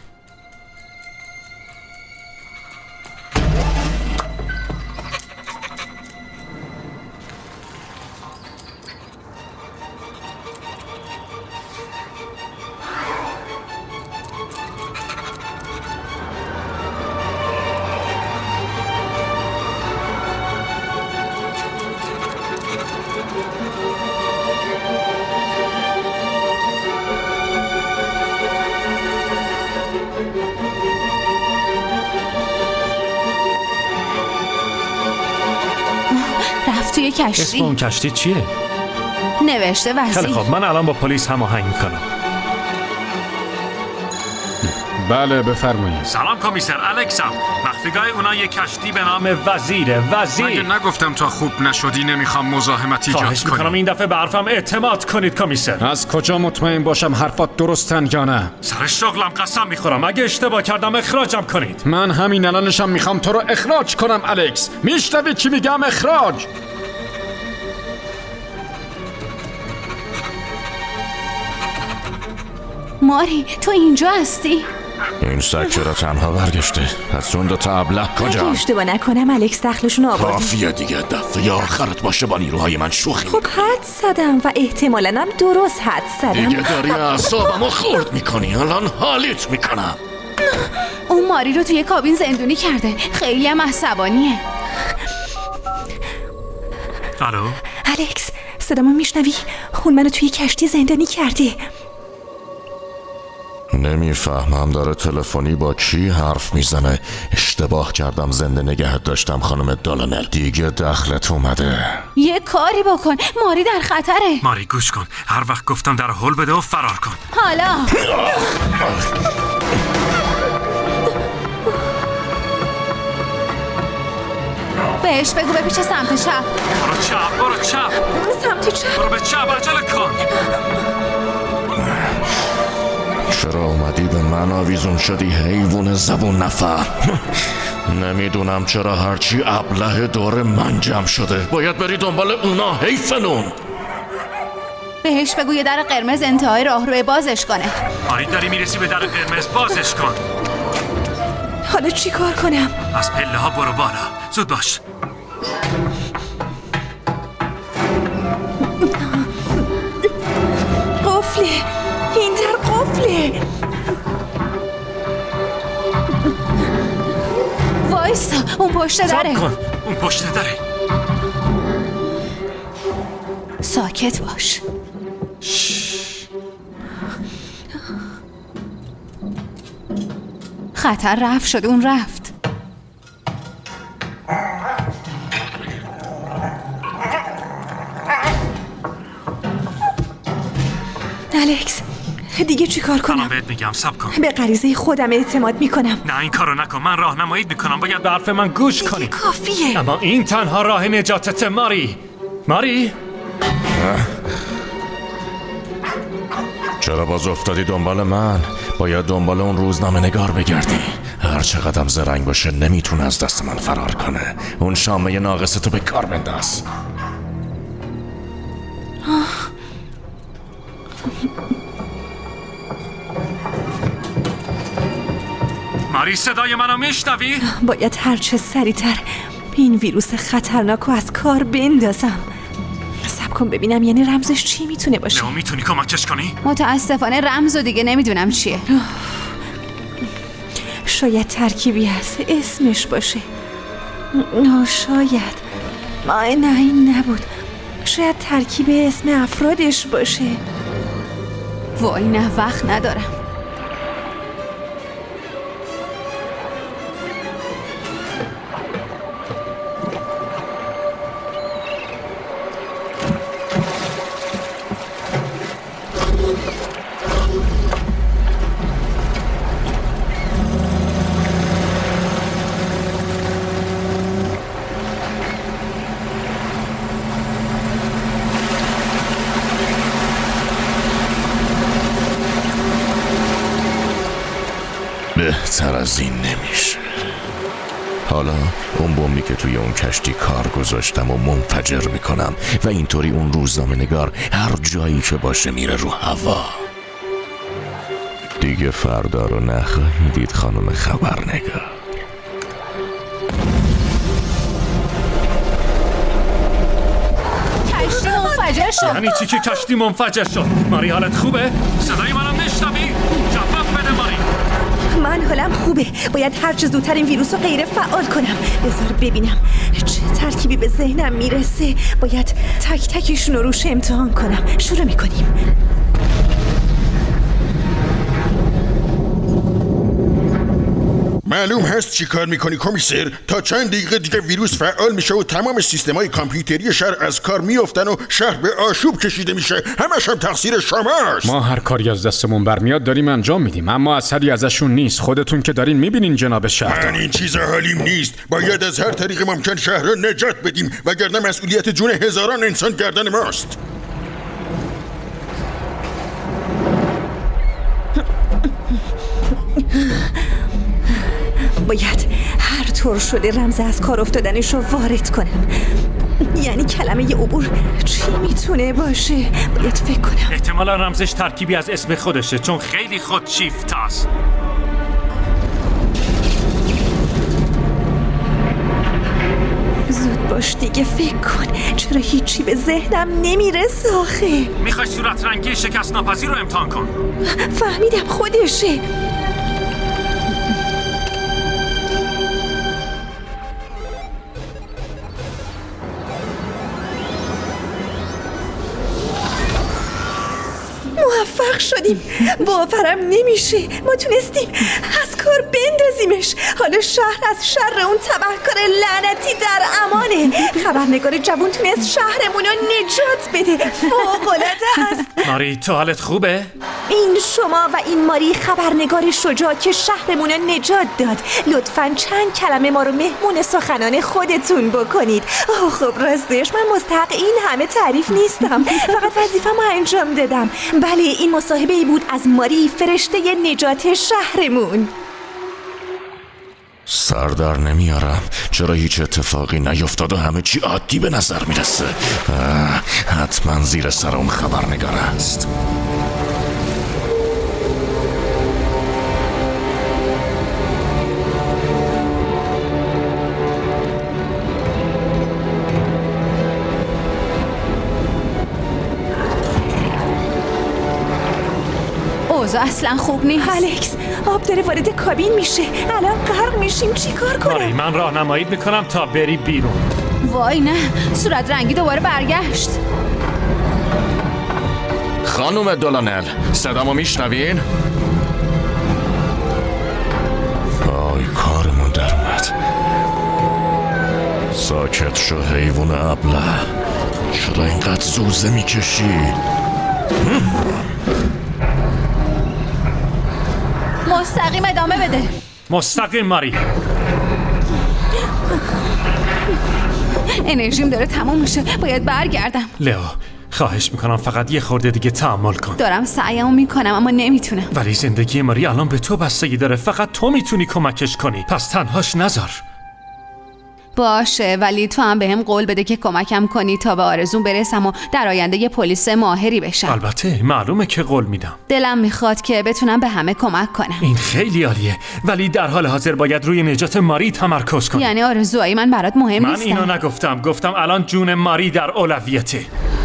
Speaker 6: رفت توی کشتی.
Speaker 20: اسم اون کشتی چیه؟
Speaker 6: نوشته وزیر.
Speaker 20: خیلی خب من الان با پلیس هماهنگ میکنم.
Speaker 9: بله بفرمایید.
Speaker 20: سلام کمیسر الکسم. مخفیگاه اونا یه کشتی به نام وزیره. وزیر.
Speaker 9: مگه نگفتم تا خوب نشدی نمیخوام مزاحمت ایجاد کنی.
Speaker 20: خواهش میکنم این دفعه به حرفم اعتماد کنید کمیسر.
Speaker 9: از کجا مطمئن باشم حرفات درستن یا نه؟
Speaker 20: سر شغلم قسم میخورم اگه اشتباه کردم اخراجم کنید.
Speaker 9: من همین الانشم میخوام تو رو اخراج کنم الکس. میشنوی چی میگم؟ اخراج.
Speaker 6: ماری تو اینجا هستی؟
Speaker 8: این سگ چرا تنها برگشته؟ پس اون دو تا ابله کجا؟
Speaker 1: اگه اشتباه نکنم الکس دخلشون آوردی.
Speaker 8: کافیه دیگه، دفعه آخرت باشه با نیروهای من شوخی.
Speaker 1: خب حد زدم و احتمالاً هم درست حد زدم.
Speaker 8: دیگه داری اعصابمو خورد میکنی. الان حالیت میکنم.
Speaker 6: اون ماری رو توی کابین زندونی کرده. خیلی هم عصبانیه.
Speaker 20: الو
Speaker 1: الکس، صدامو میشنوی؟ اون منو توی کشتی زندانی کرده.
Speaker 8: نمیفهمم داره تلفنی با کی حرف میزنه. اشتباه کردم، زنده نگهت داشتم خانم دالانل. دیگه دخلت اومده.
Speaker 6: یه کاری بکن، ماری در خطره.
Speaker 20: ماری گوش کن، هر وقت گفتم در هول بده و فرار کن.
Speaker 6: حالا بهش بگو بپیچه سمت چپ.
Speaker 20: برو چپ، برو چپ.
Speaker 1: سمت چپ.
Speaker 20: برو به چپ، عجله کن.
Speaker 8: چرا اومدی به من آویزون شدی حیوان زبون نفر؟ نمیدونم چرا هرچی ابله دور من جمع شده باید بری دنبال اونا. حیفنون.
Speaker 6: بهش بگو یه در قرمز انتهای راهرو بازش کنه.
Speaker 20: آری داری میرسی به در قرمز، بازش کن.
Speaker 1: حالا چی کار کنم؟
Speaker 20: از پله ها برو بالا، زود باش.
Speaker 1: قفله، این در قفله.
Speaker 6: وایستا، اون پشت دره.
Speaker 20: کن، اون پشت دره.
Speaker 6: ساکت باش. خطر رفت شد، اون رفت.
Speaker 1: الکس، دیگه چی کار کنم؟
Speaker 20: الان بهت میگم، صبر کن.
Speaker 1: به غریزه خودم اعتماد میکنم.
Speaker 20: نه این کارو نکن، من راهنماییت میکنم. باید به حرف من گوش کنی.
Speaker 1: کافیه.
Speaker 20: اما این تنها راه نجاتت ماری. ماری؟
Speaker 8: چرا باز افتادی دنبال من؟ باید دنبال اون روزنامه نگار بگردی. هر چقدرم زرنگ باشه نمیتونه از دست من فرار کنه. اون شامه ناقص تو به کار بنداز.
Speaker 20: ماری صدای منو میشنوی؟
Speaker 1: باید هرچه سریعتر این ویروس خطرناک رو از کار بندازم. صبر کن ببینم یعنی رمزش چی میتونه باشه.
Speaker 20: نه میتونی کمکش کنی؟
Speaker 6: متاسفانه رمزو دیگه نمیدونم چیه.
Speaker 1: شاید ترکیبی هست اسمش باشه. آه شاید. آه نه این نبود. شاید ترکیب اسم افرادش باشه.
Speaker 6: وای نه وقت ندارم.
Speaker 8: بهتر از این نمیشه. حالا اون بمبی که توی اون کشتی کار گذاشتم و منفجر میکنم و اینطوری اون روزنامه نگار هر جایی که باشه میره رو هوا. دیگه فردا رو نخواهی دید خانم خبرنگار.
Speaker 6: کشتی منفجر شد.
Speaker 20: یعنی چی که کشتی منفجر شد؟ ماری حالت خوبه؟ صدای منم میشنوی؟ جواب بده ماری.
Speaker 1: من حالم خوبه. باید هر چه زودتر این ویروس رو غیر فعال کنم. بذار ببینم چه ترکیبی به ذهنم میرسه. باید تک تکشون رو روش امتحان کنم. شروع میکنیم.
Speaker 4: معلوم هست چی کار میکنی کمیسر؟ تا چند دقیقه دیگه ویروس فعال میشه و تمام سیستمای کامپیوتری شهر از کار میافتن و شهر به آشوب کشیده میشه. همش هم تقصیر شماست.
Speaker 9: ما هر کاری از دستمون برمیاد داریم انجام میدیم، اما اثری ازشون نیست. خودتون که دارین میبینین جناب شهردار.
Speaker 4: من این چیزا حالیم نیست. باید از هر طریق ممکن شهر رو نجات بدیم وگرنه مسئولیت جون هزاران انسان گردن ماست.
Speaker 1: باید هر طور شده رمز از کار افتادنش رو وارد کنم. یعنی کلمه عبور چی میتونه باشه؟ باید فکر کنم.
Speaker 20: احتمالا رمزش ترکیبی از اسم خودشه، چون خیلی خودشیفت هست.
Speaker 1: زود باش دیگه فکر کن. چرا هیچی به ذهنم نمیرسه آخه؟
Speaker 20: میخوای صورت رنگی شکست ناپذیر رو امتحان کن.
Speaker 1: فهمیدم خودشه. غرق شدیم. باورم نمیشه ما تونستیم از کار بندازیمش. حالا شهر از شر اون تبهکار لعنتی در امانه. خبرنگار جوون تونست شهرمون رو نجات بده. فوق‌العاده است.
Speaker 20: ماری تو حالت خوبه؟
Speaker 1: این شما و این ماری خبرنگار شجاع که شهرمون رو نجات داد. لطفاً چند کلمه ما رو مهمون سخنان خودتون بکنید. آه خب راستش من مستحق این همه تعریف نیستم. فقط وظیفه‌مو انجام دادم. بله این مصاحبه ای بود از ماری فرشته نجات شهرمون.
Speaker 8: سر در نمیارم. چرا هیچ اتفاقی نیفتاد و همه چی عادی به نظر میرسه؟ حتما زیر سر اون خبرنگار است.
Speaker 6: اوضاع اصلا خوب نیست.
Speaker 1: الکس آب داره وارد کابین میشه. الان غرق میشیم چیکار کنم؟
Speaker 20: ماری من راهنماییت میکنم تا بری بیرون.
Speaker 6: وای نه صورت رنگی دوباره برگشت.
Speaker 8: خانم دولانل صدامو میشنوین؟ آی کارمون در اومد. ساکت شو حیوان ابله. چرا اینقدر زوزه میکشی؟
Speaker 6: مستقیم ادامه بده.
Speaker 20: مستقیم ماری.
Speaker 6: انرژیم داره تموم میشه. باید برگردم.
Speaker 20: لئو خواهش میکنم فقط یه خورده دیگه تحمل کن.
Speaker 6: دارم سعیمو میکنم اما نمیتونم.
Speaker 20: ولی زندگی ماری الان به تو بستگی داره. فقط تو میتونی کمکش کنی. پس تنهاش نذار.
Speaker 6: باشه ولی تو هم بهم قول بده که کمکم کنی تا به آرزوم برسم و در آینده یه پلیس ماهری بشم.
Speaker 20: البته معلومه که قول میدم.
Speaker 6: دلم میخواد که بتونم به همه کمک کنم.
Speaker 20: این خیلی عالیه ولی در حال حاضر باید روی نجات ماری تمرکز کنی.
Speaker 6: یعنی آرزوهای من برات مهم
Speaker 20: من
Speaker 6: نیستن؟
Speaker 20: اینو نگفتم. گفتم الان جون ماری در اولویته.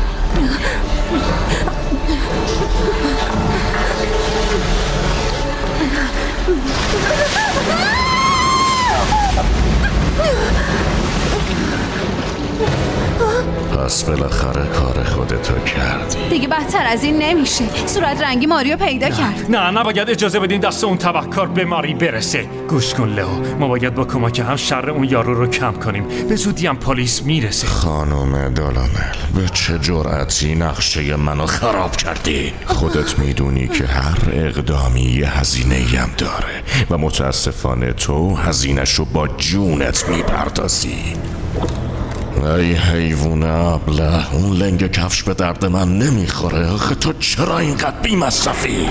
Speaker 8: پس بالاخره کار خودتو کردی.
Speaker 6: دیگه بدتر از این نمیشه. صورت رنگی ماریو پیدا
Speaker 20: نه.
Speaker 6: کرد.
Speaker 20: نه نباید اجازه بدین دست اون تبهکار به ماری برسه. گوش کن لئو ما باید با کمک هم شر اون یارو رو کم کنیم. به زودی هم پلیس میرسه.
Speaker 8: خانم دولانل به چه جرأتی نقشه منو خراب کردی؟ خودت میدونی که هر اقدامی یه هزینه‌ای هم داره و متاسفانه تو هزینه‌شو با جونت میپردازی. ای حیوان ابله اون لنگ کفش به درد من نمیخوره. آخه تو چرا اینقدر بی مصرفی؟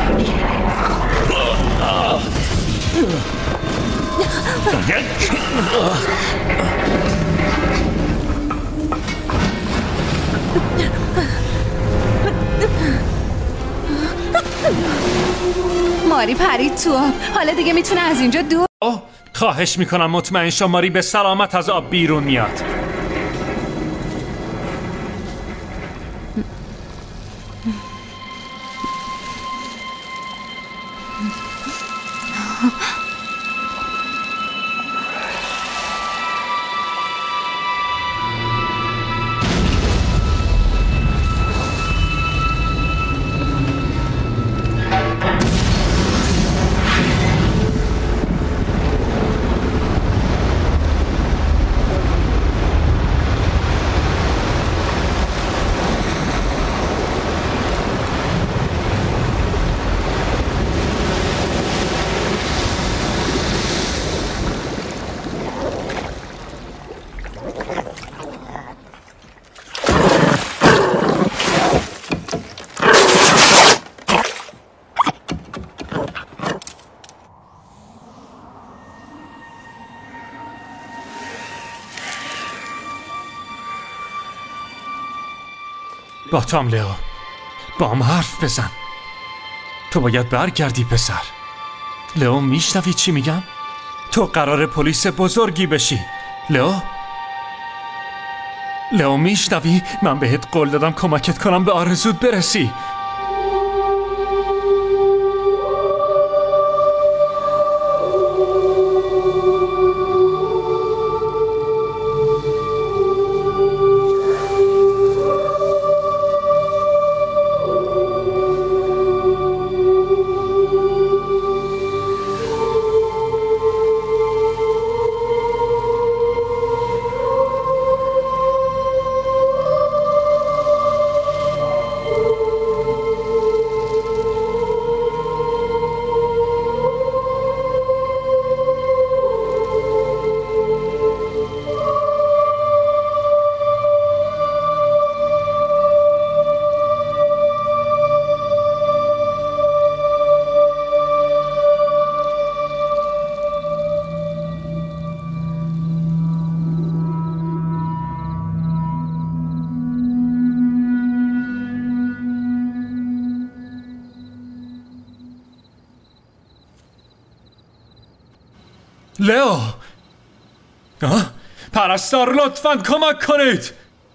Speaker 6: ماری پرید تو آب. حالا دیگه میتونه از اینجا دور.
Speaker 20: اوه خواهش میکنم مطمئن شو ماری به سلامت از آب بیرون میاد. با تام لئو با هم حرف بزن. تو باید برگردی پسر. لئو میشنوی چی میگم؟ تو قرار پلیس بزرگی بشی. لئو لئو میشنوی؟ من بهت قول دادم کمکت کنم به آرزوت برسی.
Speaker 16: لئو پرستار لطفاً کمک کنید.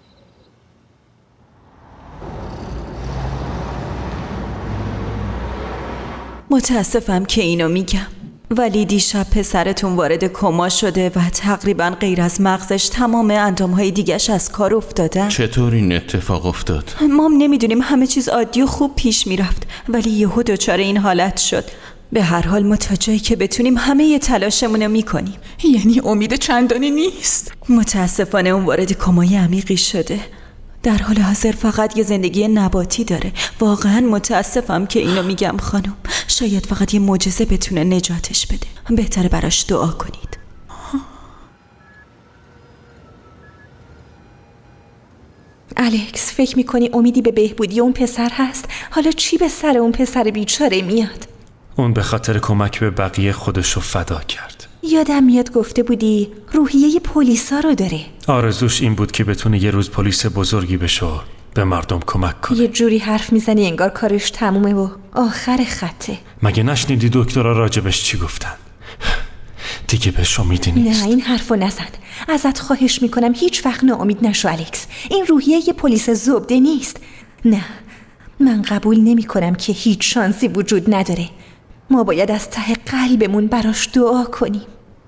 Speaker 11: متاسفم که اینو میگم، ولی دیشب پسرتون وارد کما شده و تقریبا غیر از مغزش تمام اندامهای دیگش از کار افتادن.
Speaker 19: چطور این اتفاق افتاد؟
Speaker 11: ما هم نمیدونیم، همه چیز عادی و خوب پیش میرفت ولی یهو دچار این حالت شد. به هر حال ما تا جایی که بتونیم همه ی تلاشمون رو میکنیم.
Speaker 7: یعنی امید چندانی نیست؟
Speaker 11: متاسفانه اون وارد کمای عمیقی شده، در حال حاضر فقط یه زندگی نباتی داره. واقعا متاسفم که اینو میگم خانم، شاید فقط یه معجزه بتونه نجاتش بده. بهتره براش دعا کنید.
Speaker 1: الکس، فکر میکنی امیدی به بهبودی اون پسر هست؟ حالا چی به سر اون پسر بیچاره میاد؟
Speaker 20: اون به خاطر کمک به بقیه خودشو فدا کرد.
Speaker 1: یادم میاد گفته بودی روحیه پلیسا رو داره.
Speaker 20: آرزوش این بود که بتونه یه روز پلیس بزرگی بشه، به مردم کمک کنه.
Speaker 1: یه جوری حرف میزنی انگار کارش تمومه و آخر خطه.
Speaker 20: مگه نشنیدی دکترها راجبش چی گفتن؟ دیگه بهش امیدی نیست.
Speaker 1: نه، این حرفو نزن. ازت خواهش میکنم هیچ وقت ناامید نشو الکس. این روحیه یه پلیس زبده نیست. نه، من قبول نمیکنم که هیچ شانسی وجود نداره. ما باید از ته قلبمون براش دعا کنیم.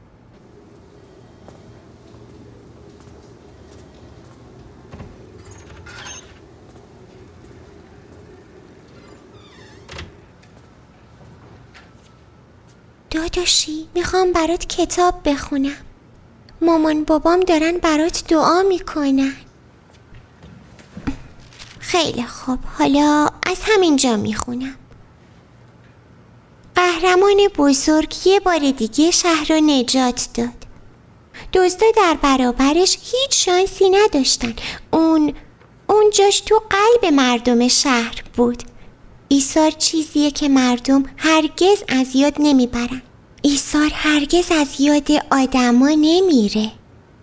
Speaker 5: داداشی، میخوام برات کتاب بخونم. مامان بابام دارن برات دعا میکنن. خیلی خوب، حالا از همینجا میخونم. قهرمان بزرگ یه بار دیگه شهر رو نجات داد. دزدا در برابرش هیچ شانسی نداشتن. اون اون جاش تو قلب مردم شهر بود. ایثار چیزیه که مردم هرگز از یاد نمیبرن. ایثار هرگز از یاد آدما نمیره.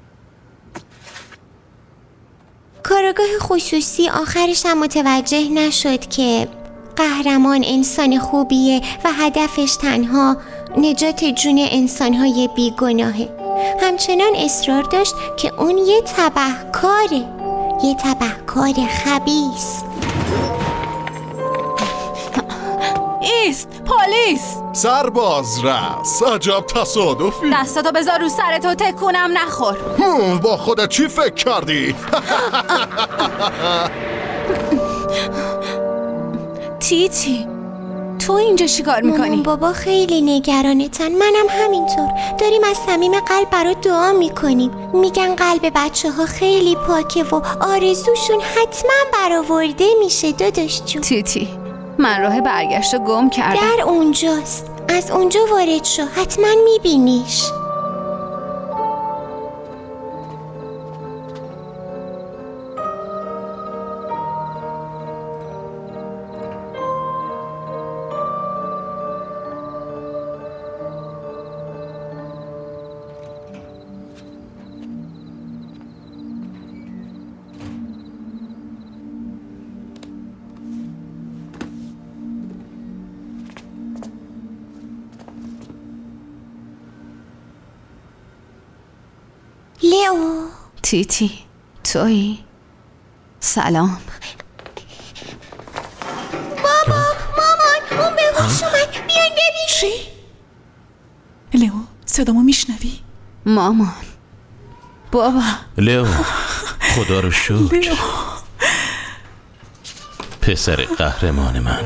Speaker 5: کارگاه خصوصی آخرش هم متوجه نشد که قهرمان انسان خوبیه و هدفش تنها نجات جون انسانهای بیگناهه. همچنان اصرار داشت که اون یه تبهکاره، یه تبهکار خبیث.
Speaker 6: ایست پلیس!
Speaker 3: سرباز رس، عجب تصادفی.
Speaker 6: دستاتو بذار رو سرتو، تکونم نخور.
Speaker 3: با خودت چی فکر کردی؟
Speaker 6: تیتی، تو اینجا چی کار میکنی؟
Speaker 5: مامان بابا خیلی نگرانتن، منم همینطور. داریم از صمیم قلب برات دعا میکنیم. میگن قلب بچه ها خیلی پاکه و آرزوشون حتما برآورده میشه. داداش جون،
Speaker 6: تیتی، من راه برگشت رو گم کردم.
Speaker 5: در اونجاست، از اونجا وارد شو، حتما میبینیش. لئو.
Speaker 6: تیتی، تویی؟ سلام.
Speaker 5: بابا، مامان، اون به هوش اومد، بیاین ببین.
Speaker 7: چی؟ لئو، صدامو میشنوی؟
Speaker 6: مامان، بابا.
Speaker 19: لئو، خدا رو شکر.
Speaker 7: لئو،
Speaker 19: پسر قهرمان من.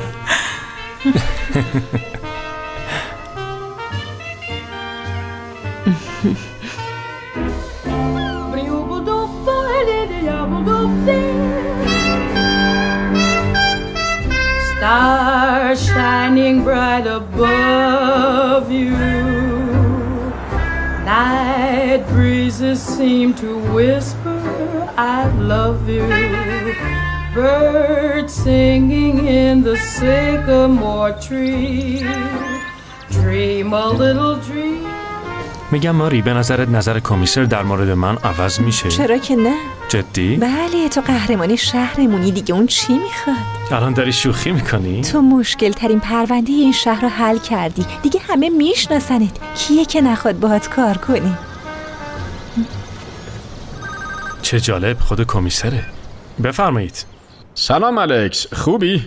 Speaker 15: Stars shining bright above you. Night breezes seem to whisper, I love you. Birds singing in the sycamore tree. Dream a little dream.
Speaker 20: میگم ماری، به نظرت نظر کمیسر در مورد من عوض میشه؟
Speaker 1: چرا که نه؟
Speaker 20: جدی؟
Speaker 1: بله، تو قهرمانی شهرمونی، دیگه اون چی میخواد؟
Speaker 20: الان داری شوخی میکنی؟
Speaker 1: تو مشکل ترین پرونده این شهر رو حل کردی، دیگه همه میشناسنت. کیه که نخواد باهات کار کنی؟
Speaker 20: چه جالب، خود کمیسره. بفرمایید.
Speaker 16: سلام الکس، خوبی؟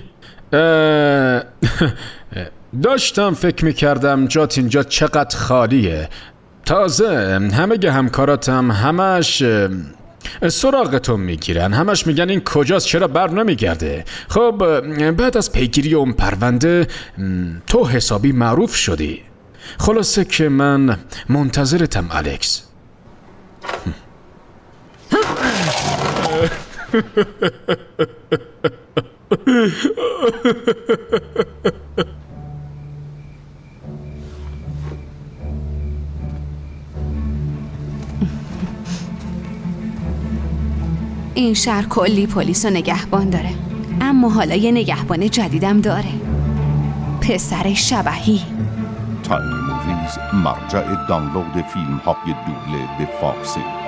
Speaker 16: داشتم فکر میکردم جات اینجا چقدر خالیه. تازه همه گه همکاراتم همش سراغتون میگیرن، همش میگن این کجاست، چرا بر نمیگرده. خب بعد از پیگیری اون پرونده تو حسابی معروف شدی. خلاصه که من منتظرتم الکس.
Speaker 6: این شهر کلی پلیس و نگهبان داره، اما حالا یه نگهبان جدیدم داره، پسر شبحی.
Speaker 14: تایم موویز، مرجع دانلود فیلم های دوبله به فارسی.